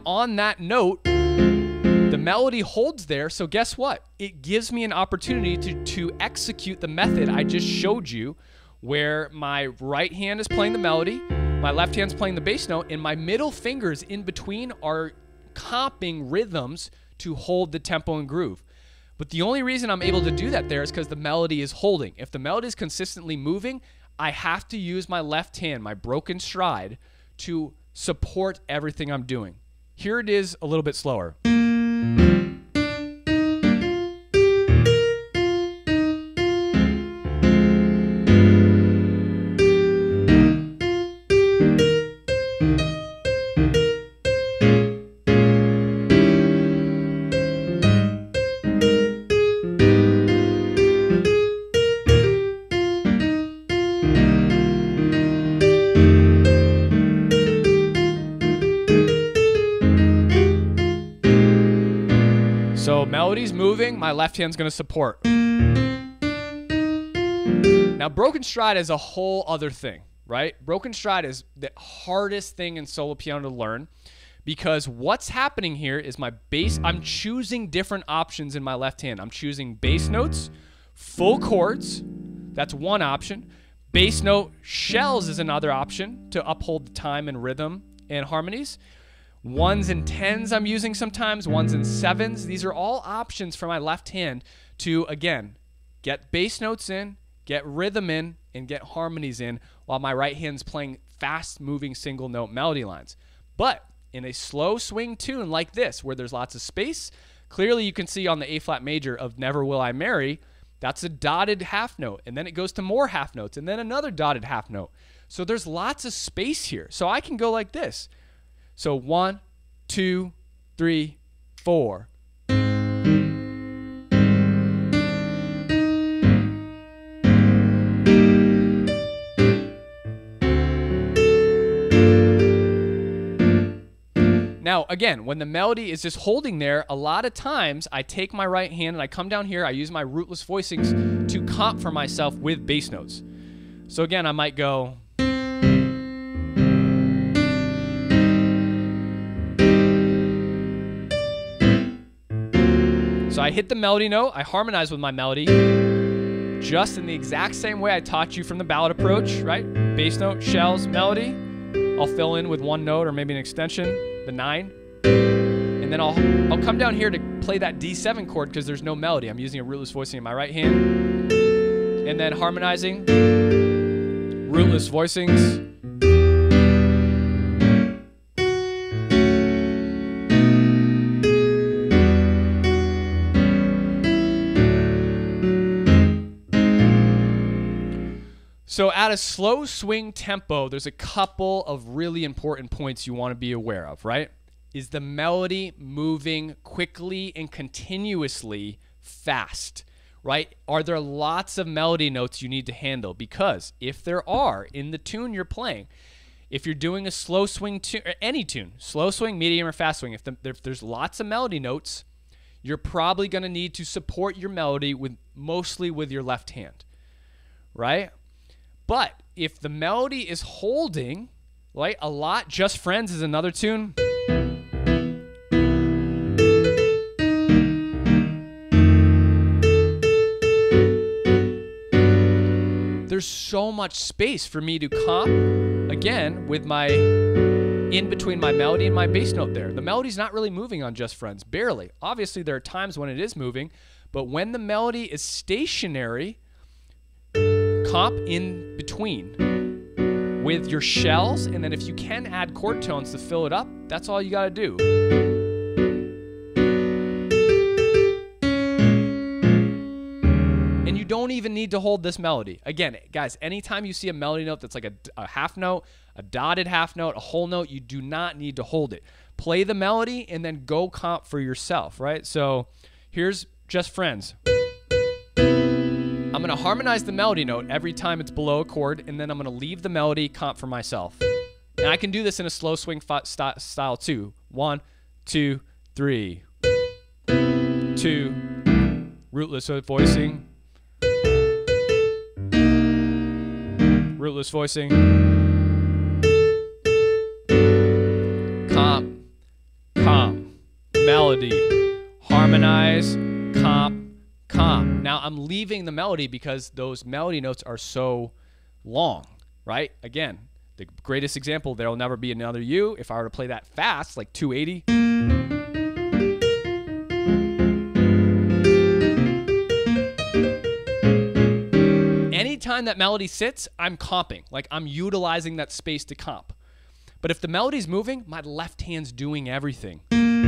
on that note, the melody holds there. So guess what? It gives me an opportunity to execute the method I just showed you, where my right hand is playing the melody, my left hand's playing the bass note, and my middle fingers in between are comping rhythms to hold the tempo and groove. But the only reason I'm able to do that there is because the melody is holding. If the melody is consistently moving, I have to use my left hand, my broken stride, to support everything I'm doing. Here it is a little bit slower. So melody's moving, my left hand's gonna support. Now broken stride is a whole other thing, right? Broken stride is the hardest thing in solo piano to learn, because what's happening here is my bass, I'm choosing different options in my left hand. I'm choosing bass notes, full chords, that's one option. Bass note shells is another option to uphold the time and rhythm and harmonies. Ones and tens I'm using sometimes, ones and sevens. These are all options for my left hand to, again, get bass notes in, get rhythm in, and get harmonies in, while my right hand's playing fast-moving single note melody lines. But in a slow swing tune like this, where there's lots of space, clearly you can see on the A-flat major of Never Will I Marry, that's a dotted half note, and then it goes to more half notes, and then another dotted half note. So there's lots of space here. So I can go like this. So 1, 2, 3, 4. Now, again, when the melody is just holding there, a lot of times I take my right hand and I come down here, I use my rootless voicings to comp for myself with bass notes. So again, I might go... So I hit the melody note, I harmonize with my melody, just in the exact same way I taught you from the ballad approach, right? Bass note, shells, melody. I'll fill in with one note or maybe an extension, the 9. And then I'll come down here to play that D7 chord because there's no melody. I'm using a rootless voicing in my right hand. And then harmonizing, rootless voicings. So at a slow swing tempo, there's a couple of really important points you want to be aware of, right? Is the melody moving quickly and continuously fast, right? Are there lots of melody notes you need to handle? Because if there are in the tune you're playing, if you're doing a slow swing tune, or any tune, slow swing, medium, or fast swing, if there's lots of melody notes, you're probably going to need to support your melody mostly with your left hand, right? But if the melody is holding, right, a lot, Just Friends is another tune. There's so much space for me to comp, again, with my, in between my melody and my bass note there. The melody's not really moving on Just Friends, barely. Obviously, there are times when it is moving, but when the melody is stationary, comp in between with your shells, and then if you can add chord tones to fill it up, that's all you got to do. And you don't even need to hold this melody. Again, guys, anytime you see a melody note that's like a half note, a dotted half note, a whole note, you do not need to hold it. Play the melody and then go comp for yourself, right? So here's Just Friends. I'm going to harmonize the melody note every time it's below a chord, and then I'm going to leave the melody, comp for myself. And I can do this in a slow swing style too. 1, 2, 3. 2. Rootless voicing. Rootless voicing. Comp. melody. Harmonize, comp, comp. Now I'm leaving the melody because those melody notes are so long, right? Again, the greatest example, There'll Never Be Another You. If I were to play that fast, like 280. Anytime that melody sits, I'm comping. Like I'm utilizing that space to comp. But if the melody's moving, my left hand's doing everything.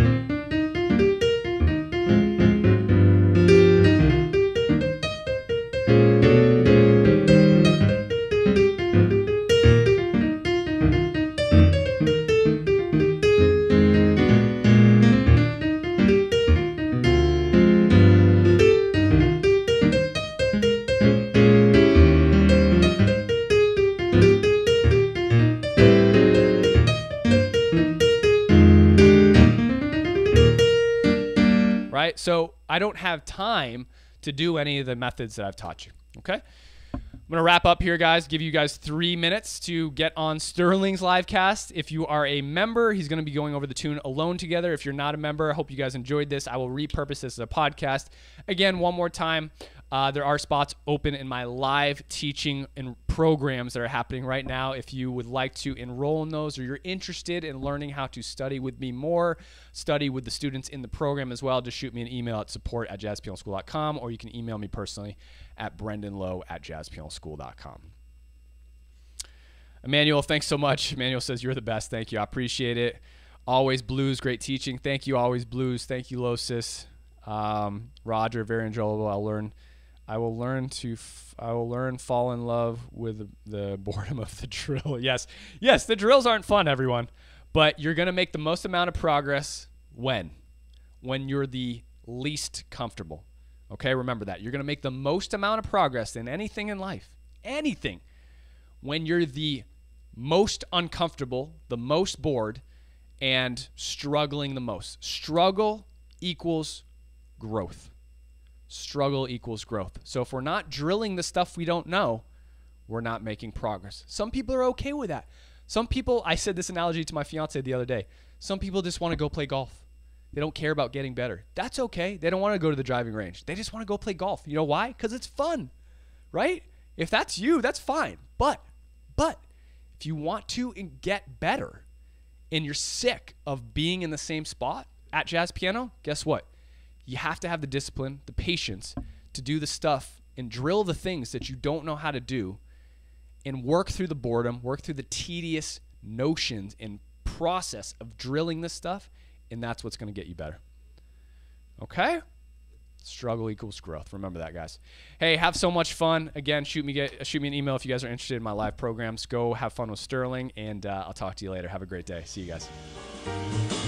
So I don't have time to do any of the methods that I've taught you, okay? I'm going to wrap up here, guys, give you guys 3 minutes to get on Sterling's live cast. If you are a member, he's going to be going over the tune Alone Together. If you're not a member, I hope you guys enjoyed this. I will repurpose this as a podcast. Again, one more time, there are spots open in my live teaching and programs that are happening right now. If you would like to enroll in those or you're interested in learning how to study with me more, study with the students in the program as well, just shoot me an email at support@jazzpianoschool.com, or you can email me personally at brendanlowe@jazzpianoschool.com. Emmanuel, thanks so much. Emmanuel says, you're the best. Thank you. I appreciate it. Always Blues, great teaching. Thank you, Always Blues. Thank you, Losis. Roger, very enjoyable. I will learn, fall in love with the boredom of the drill. Yes, the drills aren't fun, everyone, but you're going to make the most amount of progress when you're the least comfortable. Okay, remember that. You're going to make the most amount of progress in anything in life, anything, when you're the most uncomfortable, the most bored, and struggling the most. Struggle equals growth. Struggle equals growth. So if we're not drilling the stuff we don't know, we're not making progress. Some people are okay with that. Some people, I said this analogy to my fiance the other day, some people just want to go play golf. They don't care about getting better. That's okay. They don't want to go to the driving range. They just want to go play golf. You know why? Because it's fun, right? If that's you, that's fine. But if you want to get better and you're sick of being in the same spot at Jazz Piano, guess what? You have to have the discipline, the patience to do the stuff and drill the things that you don't know how to do and work through the boredom, work through the tedious notions and process of drilling this stuff, and that's what's going to get you better. Okay? Struggle equals growth. Remember that, guys. Hey, have so much fun. Again, shoot me an email if you guys are interested in my live programs. Go have fun with Sterling, and I'll talk to you later. Have a great day. See you guys.